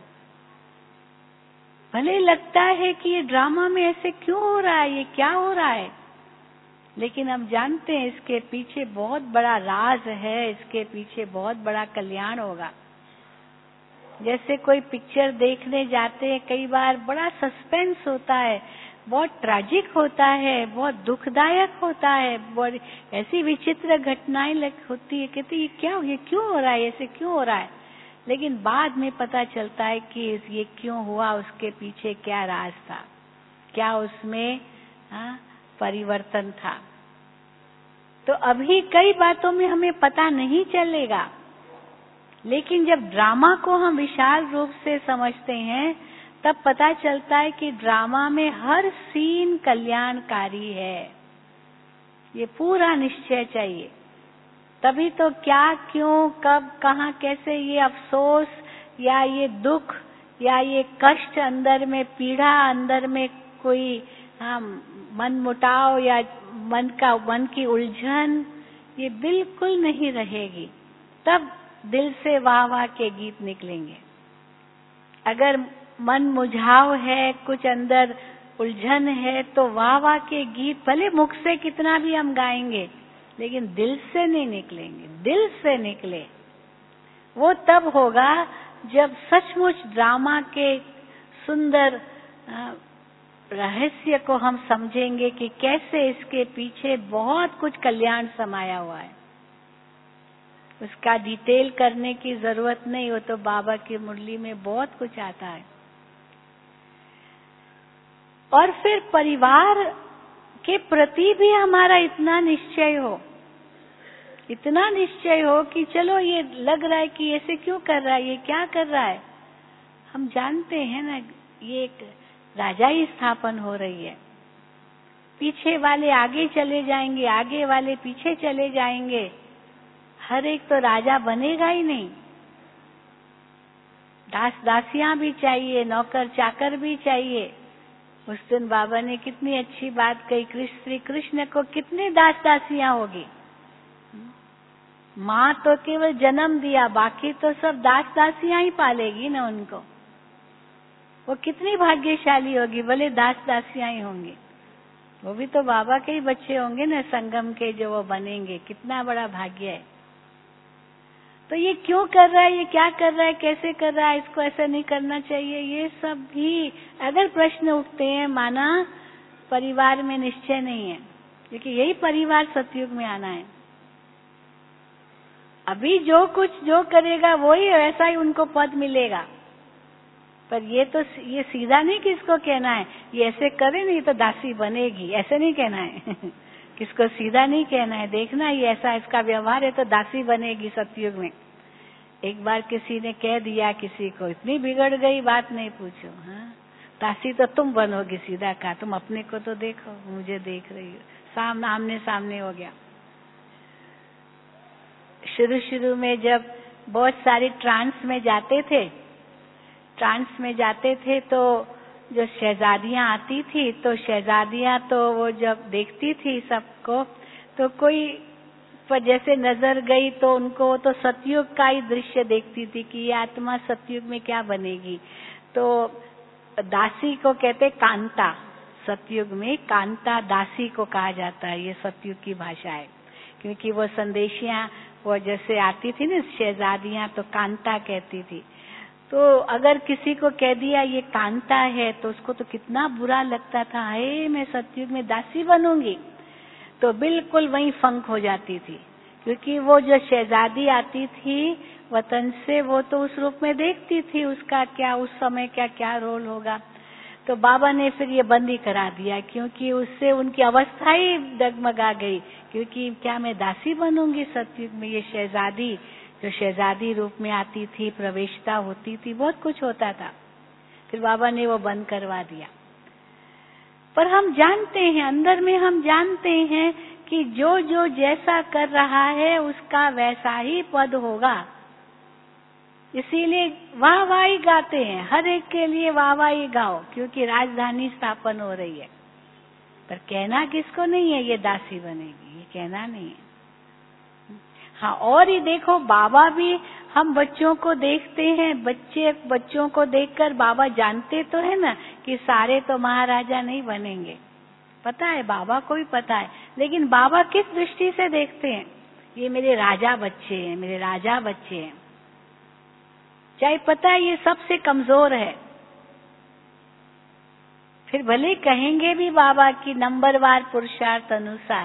भले लगता है कि ये ड्रामा में ऐसे क्यों हो रहा है, ये क्या हो रहा है, लेकिन हम जानते हैं इसके पीछे बहुत बड़ा राज है, इसके पीछे बहुत बड़ा कल्याण होगा। जैसे कोई पिक्चर देखने जाते हैं, कई बार बड़ा सस्पेंस होता है, बहुत ट्रैजिक होता है, बहुत दुखदायक होता है, बहुत ऐसी विचित्र घटनाएं होती है, कहते ये क्या, ये क्यों हो रहा है, ऐसे क्यों हो रहा है। लेकिन बाद में पता चलता है कि ये क्यों हुआ, उसके पीछे क्या राज था, क्या उसमें परिवर्तन था। तो अभी कई बातों में हमें पता नहीं चलेगा, लेकिन जब ड्रामा को हम विशाल रूप से समझते हैं, तब पता चलता है कि ड्रामा में हर सीन कल्याणकारी है। ये पूरा निश्चय चाहिए, तभी तो क्या, क्यों, कब, कहाँ, कैसे, ये अफसोस या ये दुख या ये कष्ट अंदर में, पीड़ा अंदर में, कोई मन मुटाव या मन की उलझन, ये बिल्कुल नहीं रहेगी। तब दिल से वाह वाह के गीत निकलेंगे। अगर मन मुझाव है, कुछ अंदर उलझन है, तो वाह वाह के गीत भले मुख से कितना भी हम गाएंगे, लेकिन दिल से नहीं निकलेंगे। दिल से निकले वो तब होगा जब सचमुच ड्रामा के सुंदर रहस्य को हम समझेंगे कि कैसे इसके पीछे बहुत कुछ कल्याण समाया हुआ है। उसका डिटेल करने की जरूरत नहीं, हो तो बाबा की मुरली में बहुत कुछ आता है। और फिर परिवार के प्रति भी हमारा इतना निश्चय हो, इतना निश्चय हो कि चलो ये लग रहा है कि ऐसे क्यों कर रहा है, ये क्या कर रहा है। हम जानते हैं ना, ये एक राजाई स्थापन हो रही है, पीछे वाले आगे चले जाएंगे, आगे वाले पीछे चले जाएंगे, हर एक तो राजा बनेगा ही नहीं। दास दासियां भी चाहिए, नौकर चाकर भी चाहिए। उस दिन बाबा ने कितनी अच्छी बात कही, श्री कृष्ण को कितनी दास दासियां होगी। माँ तो केवल जन्म दिया, बाकी तो सब दास दासियां ही पालेगी ना उनको। वो कितनी भाग्यशाली होगी, भले दास दासियां ही होंगी, वो भी तो बाबा के ही बच्चे होंगे ना, संगम के जो वो बनेंगे, कितना बड़ा भाग्य है। तो ये क्यों कर रहा है, ये क्या कर रहा है, कैसे कर रहा है, इसको ऐसा नहीं करना चाहिए, ये सब भी अगर प्रश्न उठते हैं, माना परिवार में निश्चय नहीं है, क्योंकि यही परिवार सतयुग में आना है। अभी जो कुछ जो करेगा वही वैसा ही उनको पद मिलेगा। पर ये सीधा नहीं किसको कहना है, ये ऐसे करे नहीं तो दासी बनेगी, ऐसे नहीं कहना है। किसको सीधा नहीं कहना है, देखना ये ऐसा इसका व्यवहार है तो दासी बनेगी सतयुग में। एक बार किसी ने कह दिया किसी को, इतनी बिगड़ गई बात नहीं पूछो। हाँ, दासी तो तुम बनोगी, सीधा कहा। तुम अपने को तो देखो, मुझे देख रही हो, आमने सामने हो गया। शुरू में जब बहुत सारी ट्रांस में जाते थे तो जो शहजादियां आती थी, तो शहजादियां तो वो जब देखती थी सबको, तो कोई पर जैसे नजर गई तो उनको तो सतयुग का ही दृश्य देखती थी कि ये आत्मा सतयुग में क्या बनेगी। तो दासी को कहते कांता, सतयुग में कांता दासी को कहा जाता है, ये सतयुग की भाषा है। क्योंकि वो संदेशियां वो जैसे आती थी ना शहजादियां, तो कांता कहती थी। तो अगर किसी को कह दिया ये कांता है तो उसको तो कितना बुरा लगता था, हे मैं सतयुग में दासी बनूंगी, तो बिल्कुल वहीं फंक हो जाती थी। क्योंकि वो जो शहजादी आती थी वतन से, वो तो उस रूप में देखती थी उसका क्या उस समय क्या रोल होगा। तो बाबा ने फिर ये बंद ही करा दिया, क्योंकि उससे उनकी अवस्था ही डगमगा गई। क्योंकि क्या मैं दासी बनूंगी सतयुग में, ये शहजादी जो शहजादी रूप में आती थी, प्रवेशता होती थी, बहुत कुछ होता था। फिर बाबा ने वो बंद करवा दिया। पर हम जानते हैं, अंदर में हम जानते हैं कि जो जो जैसा कर रहा है उसका वैसा ही पद होगा। इसीलिए वाहवाही गाते हैं, हर एक के लिए वाहवाही गाओ, क्योंकि राजधानी स्थापन हो रही है। पर कहना किसको नहीं है ये दासी बनेगी, ये कहना नहीं है। हाँ, और ये देखो बाबा भी, हम बच्चों को देखते हैं, बच्चों को देखकर बाबा जानते तो है ना कि सारे तो महाराजा नहीं बनेंगे, पता है, बाबा को भी पता है। लेकिन बाबा किस दृष्टि से देखते हैं, ये मेरे राजा बच्चे हैं, मेरे राजा बच्चे हैं। चाहे पता है ये सबसे कमजोर है, फिर भले कहेंगे भी बाबा की नंबरवार पुरुषार्थ अनुसार,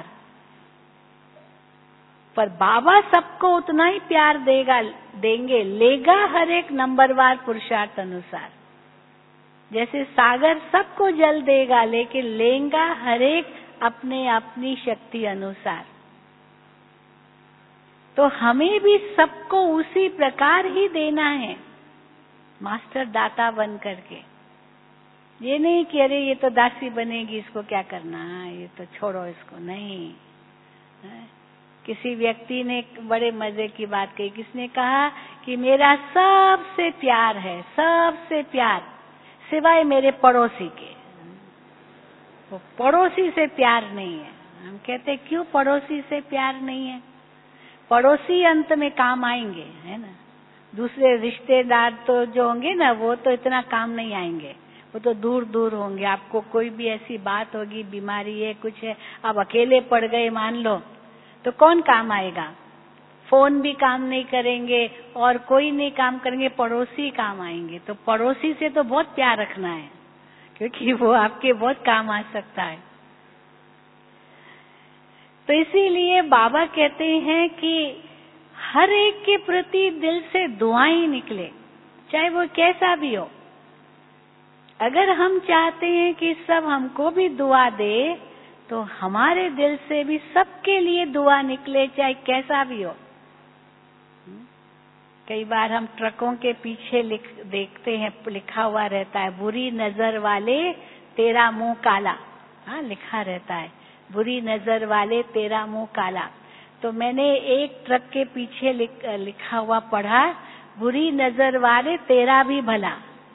पर बाबा सबको उतना ही प्यार देंगे, लेगा हर एक नंबरवार पुरुषार्थ अनुसार। जैसे सागर सबको जल देगा, लेकिन लेगा हर एक अपनी शक्ति अनुसार। तो हमें भी सबको उसी प्रकार ही देना है, मास्टर दाता बन करके। ये नहीं कि अरे ये तो दासी बनेगी, इसको क्या करना है, ये तो छोड़ो इसको, नहीं। किसी व्यक्ति ने बड़े मजे की बात कही, किसने कहा कि मेरा सबसे प्यार है, सबसे प्यार, सिवाय मेरे पड़ोसी के। वो पड़ोसी से प्यार नहीं है। हम कहते क्यों पड़ोसी से प्यार नहीं है? पड़ोसी अंत में काम आएंगे, है ना। दूसरे रिश्तेदार तो जो होंगे ना, वो तो इतना काम नहीं आएंगे, वो तो दूर दूर होंगे। आपको कोई भी ऐसी बात होगी, बीमारी है, कुछ है, आप अकेले पड़ गए मान लो, तो कौन काम आएगा? फोन भी काम नहीं करेंगे और कोई नहीं काम करेंगे, पड़ोसी काम आएंगे। तो पड़ोसी से तो बहुत प्यार रखना है, क्योंकि वो आपके बहुत काम आ सकता है। तो इसीलिए बाबा कहते हैं कि हर एक के प्रति दिल से दुआएं निकले, चाहे वो कैसा भी हो। अगर हम चाहते हैं कि सब हमको भी दुआ दे, तो हमारे दिल से भी सबके लिए दुआ निकले, चाहे कैसा भी हो। कई बार हम ट्रकों के पीछे देखते हैं, लिखा हुआ रहता है, बुरी नजर वाले तेरा मुंह काला। हाँ, लिखा रहता है, बुरी नजर वाले तेरा मुंह काला। तो मैंने एक ट्रक के पीछे लिखा हुआ पढ़ा, बुरी नजर वाले तेरा भी भला।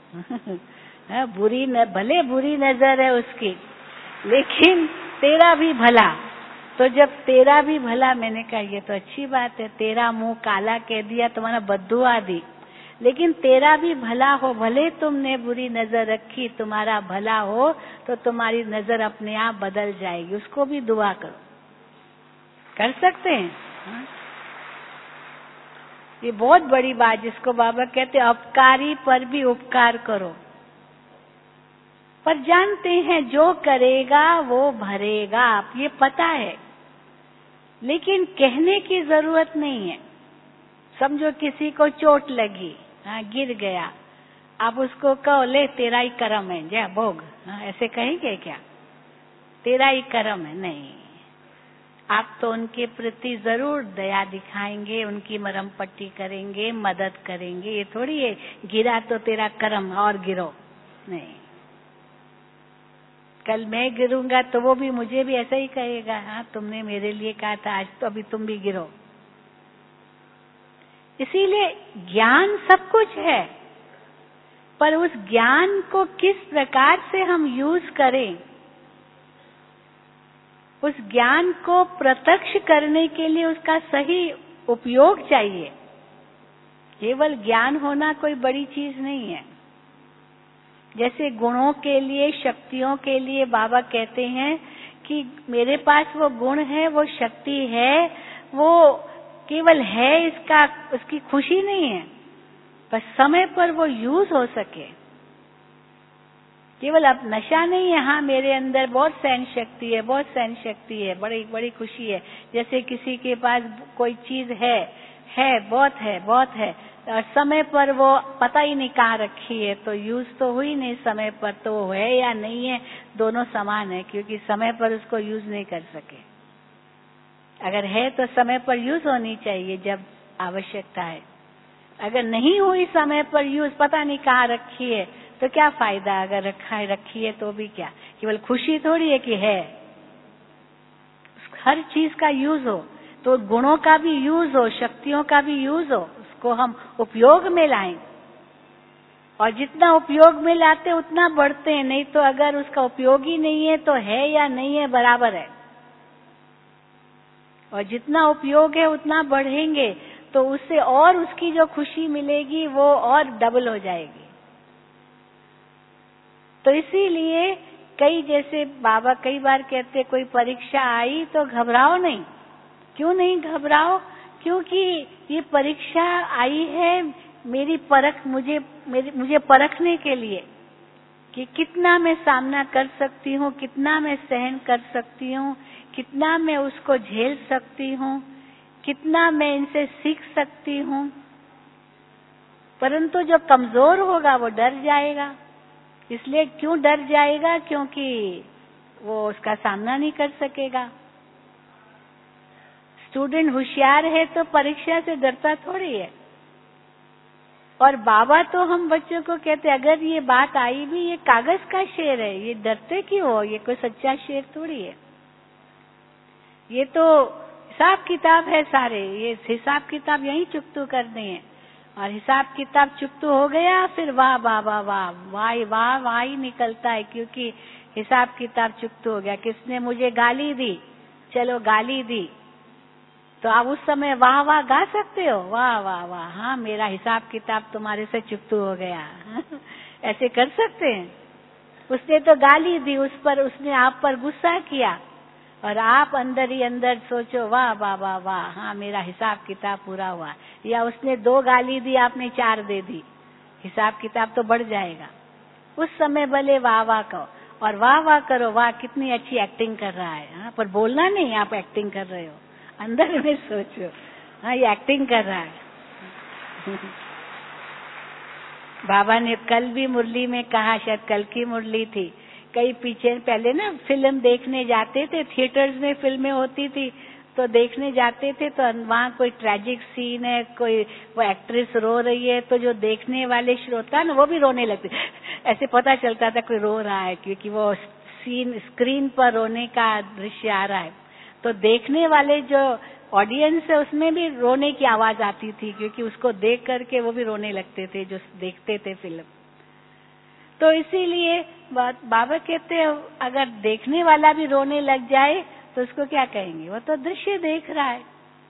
भले बुरी नजर है उसकी, लेकिन तेरा भी भला। तो जब तेरा भी भला, मैंने कहा ये तो अच्छी बात है, तेरा मुंह काला कह दिया, तुम्हारा बद्दुआ दी, लेकिन तेरा भी भला हो। भले तुमने बुरी नजर रखी, तुम्हारा भला हो तो तुम्हारी नजर अपने आप बदल जाएगी। उसको भी दुआ करो, कर सकते हैं। ये बहुत बड़ी बात, जिसको बाबा कहते अपकारी पर भी उपकार करो। पर जानते हैं जो करेगा वो भरेगा, आप ये पता है, लेकिन कहने की जरूरत नहीं है। समझो किसी को चोट लगी, हाँ, गिर गया, आप उसको कहो ले तेरा ही कर्म है, जा भोग, हाँ, ऐसे कहेंगे क्या? तेरा ही कर्म है? नहीं, आप तो उनके प्रति जरूर दया दिखाएंगे, उनकी मरहम पट्टी करेंगे, मदद करेंगे। ये थोड़ी है गिरा तो तेरा कर्म और गिरो, नहीं। कल मैं गिरूंगा तो वो भी मुझे भी ऐसा ही कहेगा, हाँ तुमने मेरे लिए कहा था, आज तो अभी तुम भी गिरो। इसीलिए ज्ञान सब कुछ है, पर उस ज्ञान को किस प्रकार से हम यूज करें, उस ज्ञान को प्रत्यक्ष करने के लिए उसका सही उपयोग चाहिए। केवल ज्ञान होना कोई बड़ी चीज नहीं है। जैसे गुणों के लिए, शक्तियों के लिए बाबा कहते हैं कि मेरे पास वो गुण है, वो शक्ति है, वो केवल है, इसका उसकी खुशी नहीं है, पर समय पर वो यूज हो सके। केवल अब नशा नहीं है, हाँ मेरे अंदर बहुत सहन शक्ति है, बहुत सहन शक्ति है, बड़ी बड़ी खुशी है। जैसे किसी के पास कोई चीज है, बहुत है, और समय पर वो पता ही नहीं कहाँ रखी है, तो यूज तो हुई नहीं समय पर, तो वो है या नहीं है, दोनों समान है, क्योंकि समय पर उसको यूज नहीं कर सके। अगर है तो समय पर यूज होनी चाहिए जब आवश्यकता है। अगर नहीं हुई समय पर यूज, पता नहीं कहाँ रखी है, तो क्या फायदा? अगर रखी है तो भी क्या, केवल खुशी थोड़ी है कि है। हर चीज का यूज हो, तो गुणों का भी यूज हो, शक्तियों का भी यूज हो, उसको हम उपयोग में लाएं। और जितना उपयोग में लाते उतना बढ़ते हैं, नहीं तो अगर उसका उपयोग ही नहीं है तो है या नहीं है बराबर है। और जितना उपयोग है उतना बढ़ेंगे, तो उससे और उसकी जो खुशी मिलेगी वो और डबल हो जाएगी। तो इसीलिए जैसे बाबा कई बार कहते, कोई परीक्षा आई तो घबराओ नहीं। क्यों नहीं घबराओ? क्योंकि ये परीक्षा आई है मेरी परख, मुझे परखने के लिए कि कितना मैं सामना कर सकती हूँ, कितना मैं सहन कर सकती हूँ, कितना मैं उसको झेल सकती हूँ, कितना मैं इनसे सीख सकती हूँ। परंतु जो कमजोर होगा वो डर जाएगा। इसलिए क्यों डर जाएगा? क्योंकि वो उसका सामना नहीं कर सकेगा। स्टूडेंट होशियार है तो परीक्षा से डरता थोड़ी है। और बाबा तो हम बच्चों को कहते, अगर ये बात आई भी, ये कागज का शेर है, ये डरते क्यों हो? ये कोई सच्चा शेर थोड़ी है। ये तो हिसाब किताब है सारे, ये हिसाब किताब यही चुकतू करने हैं। और हिसाब किताब चुकतू हो गया, फिर वाह वाह वाह वाह वाह वाह वाह ही निकलता है, क्योंकि हिसाब किताब चुकतू हो गया। किसने मुझे गाली दी, चलो गाली दी, तो आप उस समय वाह वाह गा सकते हो, वाह वाह वाह, हाँ मेरा हिसाब किताब तुम्हारे से चुकतू हो गया। ऐसे कर सकते हैं? उसने तो गाली दी, उसने आप पर गुस्सा किया, और आप अंदर ही अंदर सोचो वाह वाह वाह वाह, हाँ मेरा हिसाब किताब पूरा हुआ। या उसने 2 गाली दी, आपने 4 दे दी, हिसाब किताब तो बढ़ जाएगा। उस समय भले वाह वाह कहो, और वाह वाह करो, वाह कितनी अच्छी एक्टिंग कर रहा है, हाँ, पर बोलना नहीं आप एक्टिंग कर रहे हो, अंदर में सोचो हाँ ये एक्टिंग कर रहा है। बाबा ने कल भी मुरली में कहा, शायद कल की मुरली थी, कई पीछे पहले ना फिल्म देखने जाते थे, थिएटर्स में फिल्में होती थी, तो देखने जाते थे, तो वहाँ कोई ट्रेजिक सीन है, कोई वो एक्ट्रेस रो रही है, तो जो देखने वाले श्रोता ना वो भी रोने लगते। ऐसे पता चलता था कोई रो रहा है, क्योंकि वो सीन स्क्रीन पर रोने का दृश्य आ रहा है। तो देखने वाले जो ऑडियंस है उसमें भी रोने की आवाज आती थी, क्योंकि उसको देख करके वो भी रोने लगते थे जो देखते थे फिल्म। तो इसीलिए बाबा कहते हैं, अगर देखने वाला भी रोने लग जाए तो उसको क्या कहेंगे? वो तो दृश्य देख रहा है।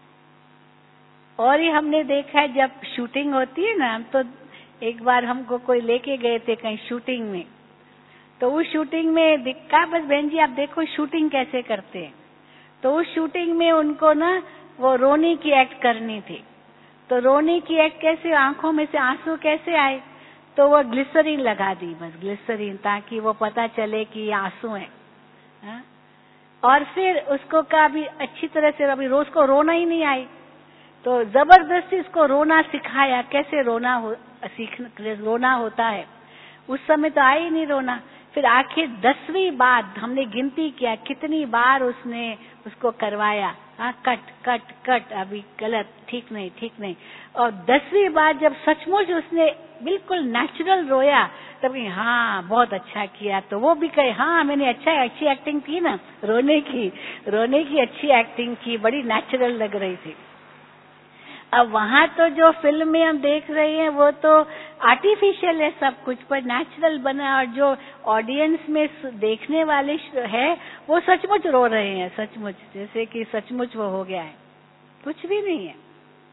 और ये हमने देखा है, जब शूटिंग होती है ना, तो एक बार हमको कोई लेके गए थे कहीं शूटिंग में, तो उस शूटिंग में दिखा, बस बहन जी आप देखो शूटिंग कैसे करते हैं। तो उस शूटिंग में उनको ना वो रोने की एक्ट करनी थी, तो रोने की एक्ट कैसे, आंखों में से आंसू कैसे आए? तो वो ग्लिसरीन लगा दी, बस ग्लिसरीन, ताकि वो पता चले कि ये आंसू हैं। हाँ? और फिर उसको कहा भी अच्छी तरह से अभी रोज को रोना ही नहीं आए, तो जबरदस्ती उसको रोना सिखाया, कैसे रोना रोना होता है। उस समय तो आए ही नहीं रोना। फिर आखिर 10वीं बार हमने गिनती किया कितनी बार उसने उसको करवाया, हाँ कट कट कट, अभी गलत, ठीक नहीं। और 10वीं बार जब सचमुच उसने बिल्कुल नेचुरल रोया, तभी हाँ बहुत अच्छा किया। तो वो भी कहे हाँ मैंने अच्छी एक्टिंग की ना, रोने की अच्छी एक्टिंग की, बड़ी नेचुरल लग रही थी। अब वहाँ तो जो फिल्म में हम देख रहे हैं वो तो आर्टिफिशियल है सब कुछ, पर नेचुरल बना, और जो ऑडियंस में देखने वाले है वो सचमुच रो रहे हैं, सचमुच, जैसे कि सचमुच वो हो गया है, कुछ भी नहीं है।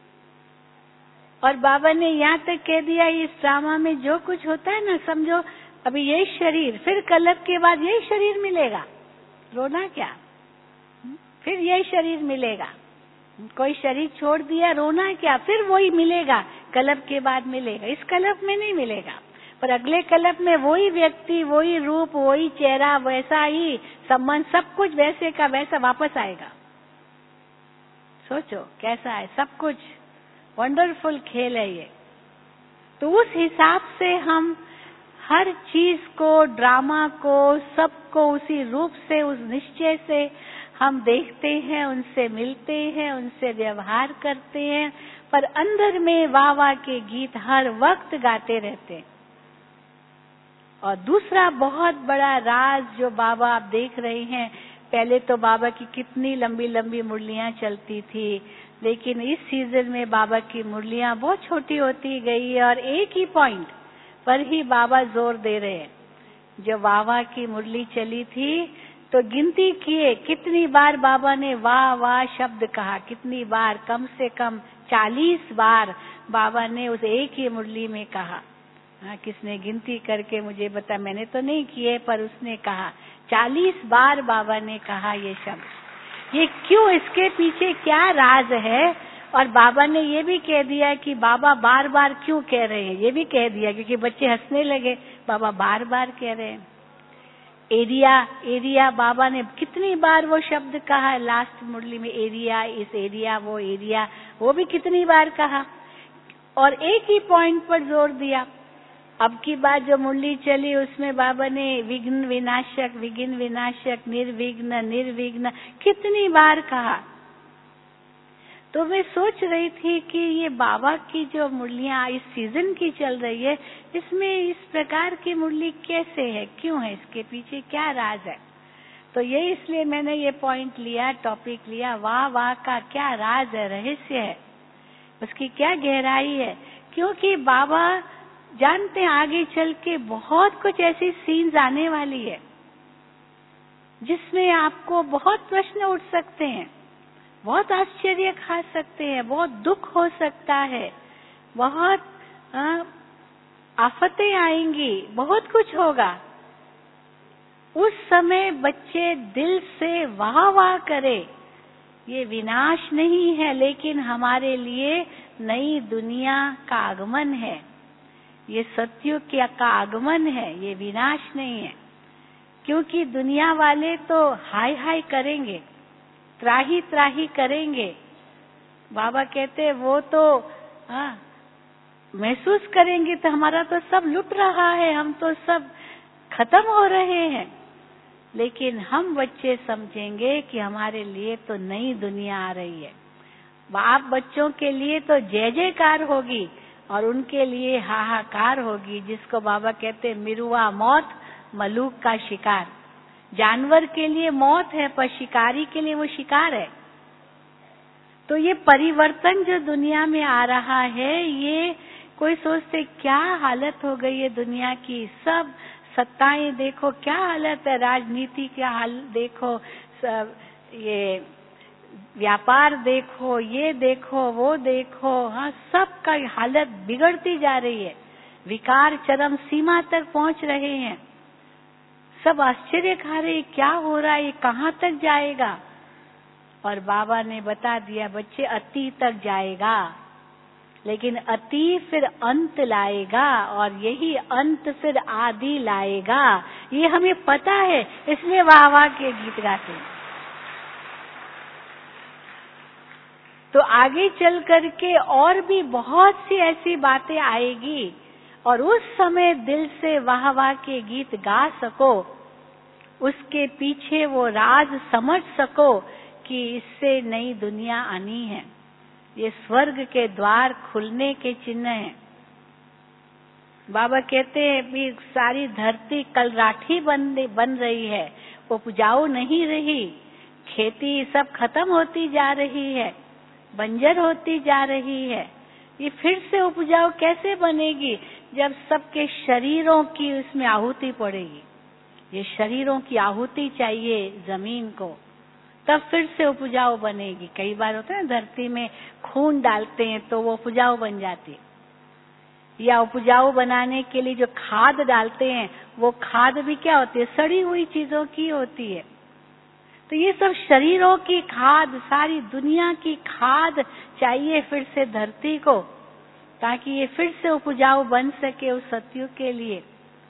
और बाबा ने यहाँ तक कह दिया इस ड्रामा में जो कुछ होता है ना, समझो अभी यही शरीर, फिर कलप के बाद यही शरीर मिलेगा, रोना क्या, फिर यही शरीर मिलेगा। कोई शरीर छोड़ दिया, रोना क्या, फिर वही मिलेगा, कलप के बाद मिलेगा। इस कलप में नहीं मिलेगा, पर अगले कलप में वही व्यक्ति, वही रूप, वही चेहरा, वैसा ही संबंध, सब कुछ वैसे का वैसा वापस आएगा। सोचो कैसा है, सब कुछ वंडरफुल खेल है ये। तो उस हिसाब से हम हर चीज को, ड्रामा को, सबको उसी रूप से, उस निश्चय से हम देखते हैं, उनसे मिलते हैं, उनसे व्यवहार करते हैं, पर अंदर में वाह वाह के गीत हर वक्त गाते रहते हैं। और दूसरा बहुत बड़ा राज जो बाबा आप देख रहे हैं, पहले तो बाबा की कितनी लंबी लंबी मुरलियां चलती थी, लेकिन इस सीजन में बाबा की मुरलियां बहुत छोटी होती गई, और एक ही पॉइंट पर ही बाबा जोर दे रहे हैं। जो वाह वाह की मुरली चली थी तो गिनती किए कितनी बार बाबा ने वाह वाह शब्द कहा, कितनी बार, कम से कम 40 बार बाबा ने उस एक ही मुरली में कहा। हाँ, किसने गिनती करके मुझे बता, मैंने तो नहीं किए, पर उसने कहा 40 बार बाबा ने कहा ये शब्द। ये क्यों, इसके पीछे क्या राज है? और बाबा ने ये भी कह दिया कि बाबा बार बार क्यों कह रहे हैं, ये भी कह दिया, क्योंकि बच्चे हंसने लगे, बाबा बार बार कह रहे हैं। एरिया बाबा ने कितनी बार वो शब्द कहा, लास्ट मुरली में एरिया, इस एरिया, वो भी कितनी बार कहा, और एक ही पॉइंट पर जोर दिया। अब की बात जो मुरली चली उसमें बाबा ने विघ्न विनाशक, निर्विघ्न कितनी बार कहा। तो मैं सोच रही थी कि ये बाबा की जो मुरलियां इस सीजन की चल रही है, इसमें इस प्रकार की मुरली कैसे है, क्यों है, इसके पीछे क्या राज है? तो ये इसलिए मैंने ये पॉइंट लिया, टॉपिक लिया, वाह वाह का क्या राज है, रहस्य है, उसकी क्या गहराई है। क्योंकि बाबा जानते हैं आगे चल के बहुत कुछ ऐसी सीन्स आने वाली है जिसमें आपको बहुत प्रश्न उठ सकते हैं, बहुत आश्चर्य खा सकते हैं, बहुत दुख हो सकता है, बहुत आफतें आएंगी, बहुत कुछ होगा। उस समय बच्चे दिल से वाह वाह करे, ये विनाश नहीं है, लेकिन हमारे लिए नई दुनिया का आगमन है, ये सतयुग का आगमन है, ये विनाश नहीं है। क्योंकि दुनिया वाले तो हाय हाय करेंगे, त्राही त्राही करेंगे। बाबा कहते वो तो महसूस करेंगे तो हमारा तो सब लुट रहा है, हम तो सब खत्म हो रहे हैं। लेकिन हम बच्चे समझेंगे कि हमारे लिए तो नई दुनिया आ रही है। आप बच्चों के लिए तो जय जयकार होगी और उनके लिए हाहाकार होगी, जिसको बाबा कहते मिरुआ मौत, मलूक का शिकार। जानवर के लिए मौत है, पर शिकारी के लिए वो शिकार है। तो ये परिवर्तन जो दुनिया में आ रहा है, ये कोई सोचते क्या हालत हो गई है दुनिया की, सब सत्ताएं देखो क्या हालत है, राजनीति क्या हाल देखो, सब ये व्यापार देखो, ये देखो, वो देखो, हाँ सबका हालत बिगड़ती जा रही है, विकार चरम सीमा तक पहुंच रहे हैं। सब आश्चर्य खा रहे, क्या हो रहा है, ये कहाँ तक जाएगा? और बाबा ने बता दिया बच्चे, अति तक जाएगा, लेकिन अति फिर अंत लाएगा और यही अंत फिर आदि लाएगा। ये हमें पता है, इसलिए वाह वाह के गीत गाते हैं। तो आगे चल करके और भी बहुत सी ऐसी बातें आएगी और उस समय दिल से वाह वाह के गीत गा सको, उसके पीछे वो राज समझ सको कि इससे नई दुनिया आनी है, ये स्वर्ग के द्वार खुलने के चिन्ह हैं। बाबा कहते हैं भी सारी धरती कलराठी बन रही है, उपजाऊ नहीं रही, खेती सब खत्म होती जा रही है, बंजर होती जा रही है। ये फिर से उपजाऊ कैसे बनेगी? जब सबके शरीरों की उसमें आहुति पड़ेगी। ये शरीरों की आहुति चाहिए जमीन को, तब फिर से उपजाऊ बनेगी। कई बार होता है धरती में खून डालते हैं तो वो उपजाऊ बन जाती है, या उपजाऊ बनाने के लिए जो खाद डालते हैं वो खाद भी क्या होती है? सड़ी हुई चीजों की होती है। तो ये सब शरीरों की खाद, सारी दुनिया की खाद चाहिए फिर से धरती को, ताकि ये फिर से उपजाऊ बन सके उस सत्युग के लिए।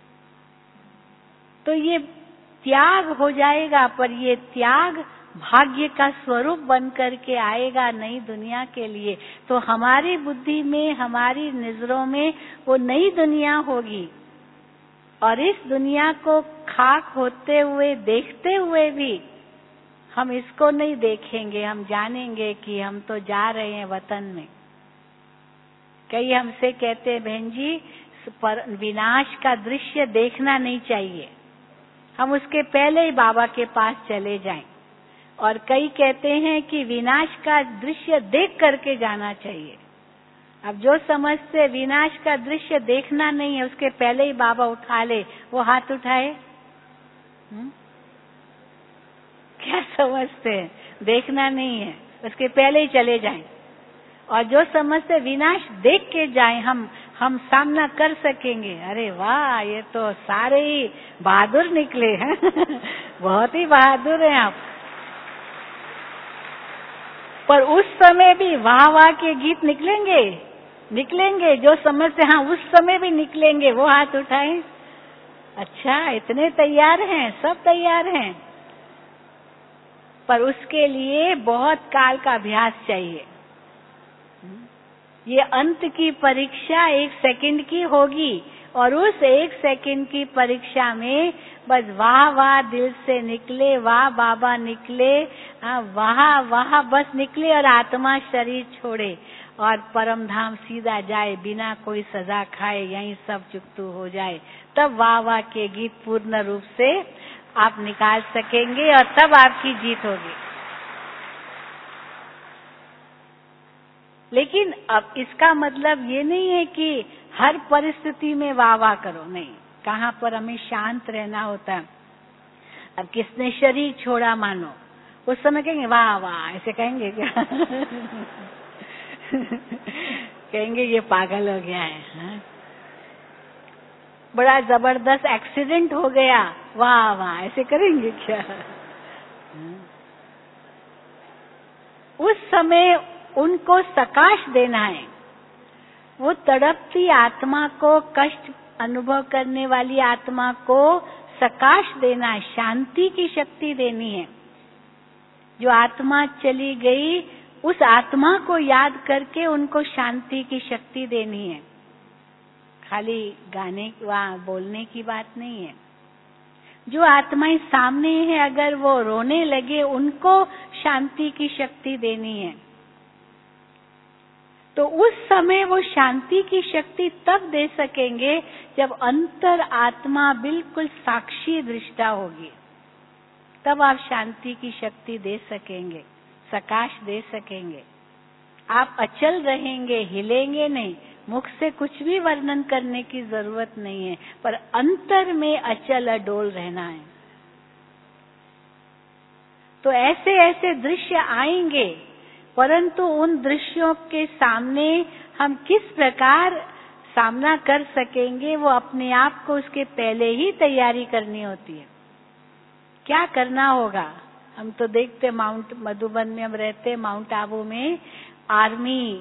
तो ये त्याग हो जाएगा, पर ये त्याग भाग्य का स्वरूप बन करके आएगा नई दुनिया के लिए। तो हमारी बुद्धि में, हमारी नजरों में वो नई दुनिया होगी, और इस दुनिया को खाक होते हुए देखते हुए भी हम इसको नहीं देखेंगे। हम जानेंगे कि हम तो जा रहे हैं वतन में। कई हमसे कहते हैं बहन जी पर विनाश का दृश्य देखना नहीं चाहिए, हम उसके पहले ही बाबा के पास चले जाएं। और कई कहते हैं कि विनाश का दृश्य देख करके जाना चाहिए। अब जो समझते विनाश का दृश्य देखना नहीं है, उसके पहले ही बाबा उठा ले, वो हाथ उठाए। क्या समझते हैं? देखना नहीं है, उसके पहले ही चले जाएं। और जो समझते विनाश देख के जाएं, हम सामना कर सकेंगे। अरे वाह, ये तो सारे ही बहादुर निकले हैं बहुत ही बहादुर हैं आप। पर उस समय भी वाह वाह के गीत निकलेंगे। जो समझते हाँ उस समय भी निकलेंगे, वो हाथ उठाएं। अच्छा, इतने तैयार हैं, सब तैयार हैं, पर उसके लिए बहुत काल का अभ्यास चाहिए। ये अंत की परीक्षा 1 सेकंड की होगी, और उस 1 सेकंड की परीक्षा में बस वाह वाह दिल से निकले, वाह बाबा निकले, वाह वाह बस निकले, और आत्मा शरीर छोड़े और परम धाम सीधा जाए, बिना कोई सजा खाए यहीं सब चुकतू हो जाए। तब वाह वाह के गीत पूर्ण रूप से आप निकाल सकेंगे, और तब आपकी जीत होगी। लेकिन अब इसका मतलब ये नहीं है कि हर परिस्थिति में वाह वाह करो, नहीं। कहाँ पर हमें शांत रहना होता है। अब किसने शरीर छोड़ा मानो, उस समय कहेंगे वाह वाह, ऐसे कहेंगे क्या कहेंगे ये पागल हो गया है, हाँ? बड़ा जबरदस्त एक्सीडेंट हो गया, वाह वाह, ऐसे करेंगे क्या? उस समय उनको सकाश देना है। वो तड़पती आत्मा को, कष्ट अनुभव करने वाली आत्मा को सकाश देना है, शांति की शक्ति देनी है। जो आत्मा चली गई, उस आत्मा को याद करके उनको शांति की शक्ति देनी है। खाली गाने बोलने की बात नहीं है। जो आत्माएं सामने है, अगर वो रोने लगे, उनको शांति की शक्ति देनी है। तो उस समय वो शांति की शक्ति तब दे सकेंगे जब अंतर आत्मा बिल्कुल साक्षी दृष्टा होगी। तब आप शांति की शक्ति दे सकेंगे, सकाश दे सकेंगे। आप अचल रहेंगे, हिलेंगे नहीं। मुख से कुछ भी वर्णन करने की जरूरत नहीं है, पर अंतर में अचल अडोल रहना है। तो ऐसे ऐसे दृश्य आएंगे, परंतु उन दृश्यों के सामने हम किस प्रकार सामना कर सकेंगे, वो अपने आप को उसके पहले ही तैयारी करनी होती है। क्या करना होगा? हम तो देखते माउंट मधुबन में हम रहते, माउंट आबू में आर्मी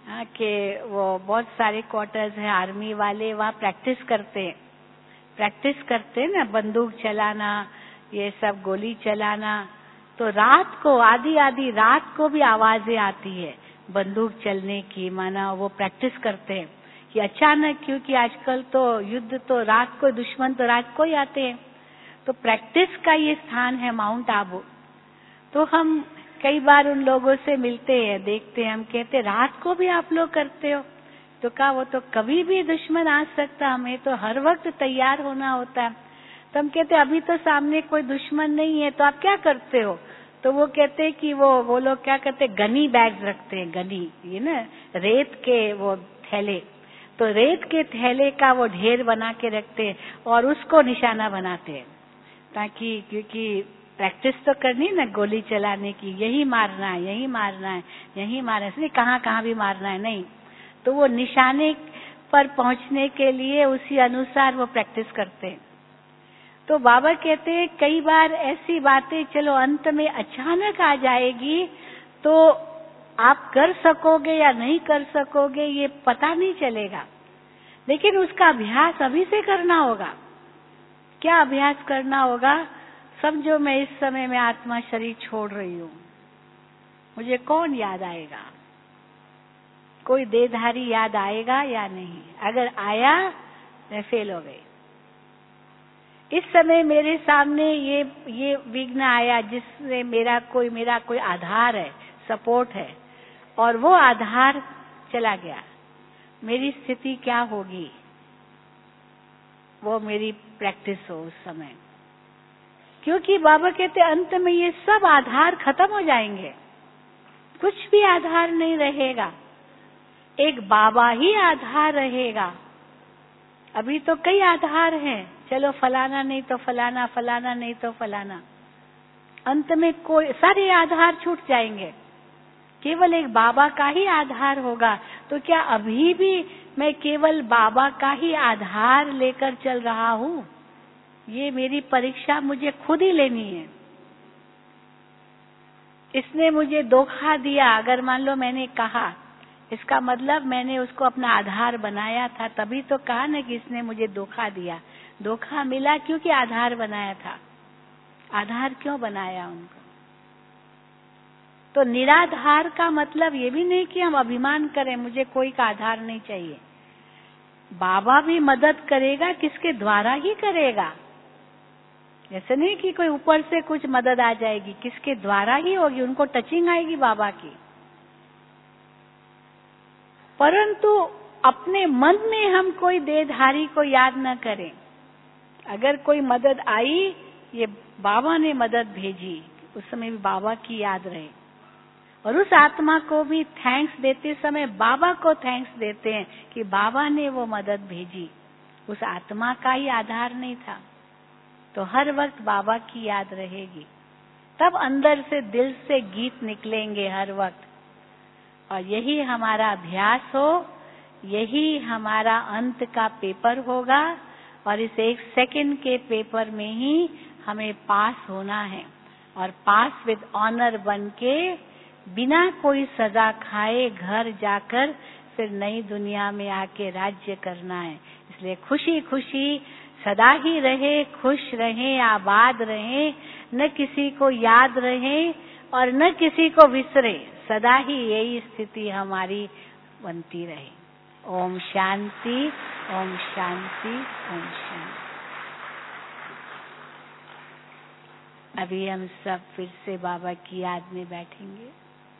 हाँ, कि वो बहुत सारे क्वार्टर्स हैं आर्मी वाले, वहाँ प्रैक्टिस करते हैं ना, बंदूक चलाना, ये सब गोली चलाना। तो रात को आधी रात को भी आवाजें आती है बंदूक चलने की, माना वो प्रैक्टिस करते हैं कि अचानक, क्योंकि आजकल तो युद्ध तो रात को, दुश्मन तो रात को ही आते हैं, तो प्रैक्टिस का ये स्थान है माउंट आबू। तो हम कई बार उन लोगों से मिलते हैं, देखते हैं, हम कहते रात को भी आप लोग करते हो? तो कहा वो तो कभी भी दुश्मन आ सकता, हमें तो हर वक्त तैयार होना होता है। तो हम कहते अभी तो सामने कोई दुश्मन नहीं है, तो आप क्या करते हो? तो वो कहते कि वो लोग क्या करते, गनी बैग्स रखते हैं, गनी, ये ना रेत के वो थैले, तो रेत के थैले का वो ढेर बना के रखते हैं और उसको निशाना बनाते हैं, ताकि, क्योंकि प्रैक्टिस तो करनी ना गोली चलाने की, यही मारना है, यही मारना है, यही मारना है, इसलिए कहाँ भी मारना है नहीं। तो वो निशाने पर पहुंचने के लिए उसी अनुसार वो प्रैक्टिस करते हैं। तो बाबा कहते हैं कई बार ऐसी बातें चलो अंत में अचानक आ जाएगी, तो आप कर सकोगे या नहीं कर सकोगे ये पता नहीं चलेगा, लेकिन उसका अभ्यास अभी से करना होगा। क्या अभ्यास करना होगा? समझो मैं इस समय में आत्मा शरीर छोड़ रही हूँ, मुझे कौन याद आएगा? कोई देहधारी याद आएगा या नहीं? अगर आया मैं फेल हो गई। इस समय मेरे सामने ये विघ्न आया जिससे मेरा कोई आधार है, सपोर्ट है, और वो आधार चला गया, मेरी स्थिति क्या होगी? वो मेरी प्रैक्टिस हो उस समय, क्योंकि बाबा कहते अंत में ये सब आधार खत्म हो जाएंगे, कुछ भी आधार नहीं रहेगा, एक बाबा ही आधार रहेगा। अभी तो कई आधार हैं, चलो फलाना नहीं तो फलाना, फलाना नहीं तो फलाना, अंत में कोई सारे आधार छूट जाएंगे, केवल एक बाबा का ही आधार होगा। तो क्या अभी भी मैं केवल बाबा का ही आधार लेकर चल रहा हूँ? ये मेरी परीक्षा मुझे खुद ही लेनी है। इसने मुझे धोखा दिया, अगर मान लो मैंने कहा, इसका मतलब मैंने उसको अपना आधार बनाया था, तभी तो कहा ना कि इसने मुझे धोखा दिया। धोखा मिला क्योंकि आधार बनाया था। आधार क्यों बनाया उनको? तो निराधार का मतलब ये भी नहीं कि हम अभिमान करें मुझे कोई का आधार नहीं चाहिए। बाबा भी मदद करेगा, किसके द्वारा ही करेगा। ऐसे नहीं कि कोई ऊपर से कुछ मदद आ जाएगी, किसके द्वारा ही होगी, उनको टचिंग आएगी बाबा की। परंतु अपने मन में हम कोई देहधारी को याद न करें। अगर कोई मदद आई, ये बाबा ने मदद भेजी, उस समय भी बाबा की याद रहे, और उस आत्मा को भी थैंक्स देते समय बाबा को थैंक्स देते हैं कि बाबा ने वो मदद भेजी, उस आत्मा का ही आधार नहीं था। तो हर वक्त बाबा की याद रहेगी, तब अंदर से दिल से गीत निकलेंगे हर वक्त। और यही हमारा अभ्यास हो, यही हमारा अंत का पेपर होगा, और इस 1 सेकंड के पेपर में ही हमें पास होना है, और पास विद ऑनर बन के बिना कोई सजा खाए घर जाकर फिर नई दुनिया में आके राज्य करना है। इसलिए खुशी खुशी सदा ही रहे, खुश रहे, आबाद रहे, न किसी को याद रहे और न किसी को विसरे, सदा ही यही स्थिति हमारी बनती रहे। ओम शांति, ओम शांति, ओम शांति। अभी हम सब फिर से बाबा की याद में बैठेंगे।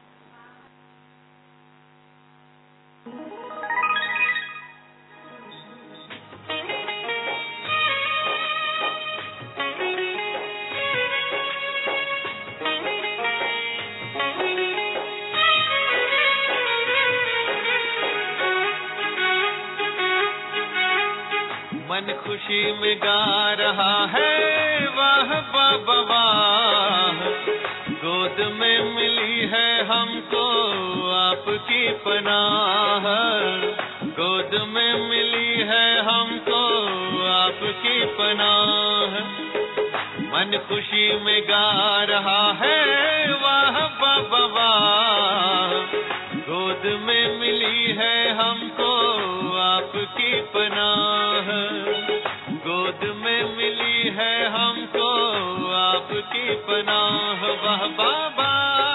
मन खुशी में गा रहा है वाह बाबा वाह, गोद में मिली है हमको आपकी पनाह, गोद में मिली है हमको आपकी पनाह। मन खुशी में गा रहा है वाह बाबा वाह, गोद में मिली है हमको आपकी पनाह, गोद में मिली है हमको आपकी पनाह। वाह बाबा,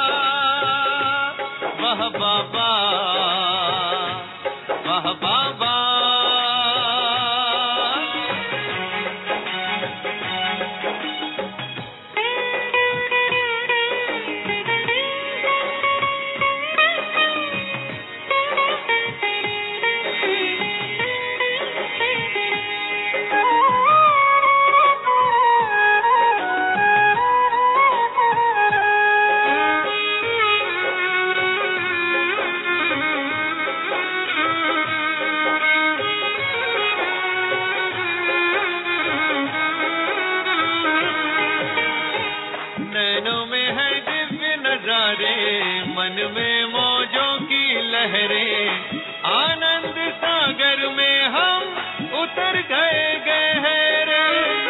वाह बाबा, वाह बाबा। नैनों में है दिव्य नजारे, मन में मौजों की लहरें, आनंद सागर में हम उतर गए गहरे।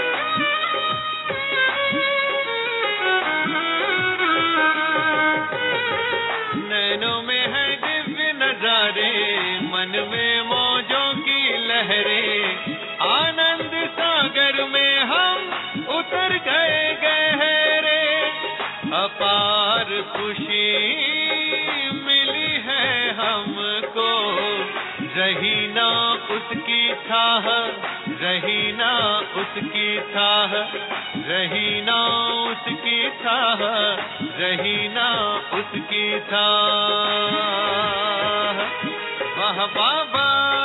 नैनों में है दिव्य नजारे, मन में मौजों की लहरें, आनंद सागर में हम उतर गए गहरे। अपार खुशी मिली है हमको, रही ना उसकी थाह, रही ना उसकी थाह, रही ना उसकी थाह, रही ना उसकी थाह। वाह बाबा।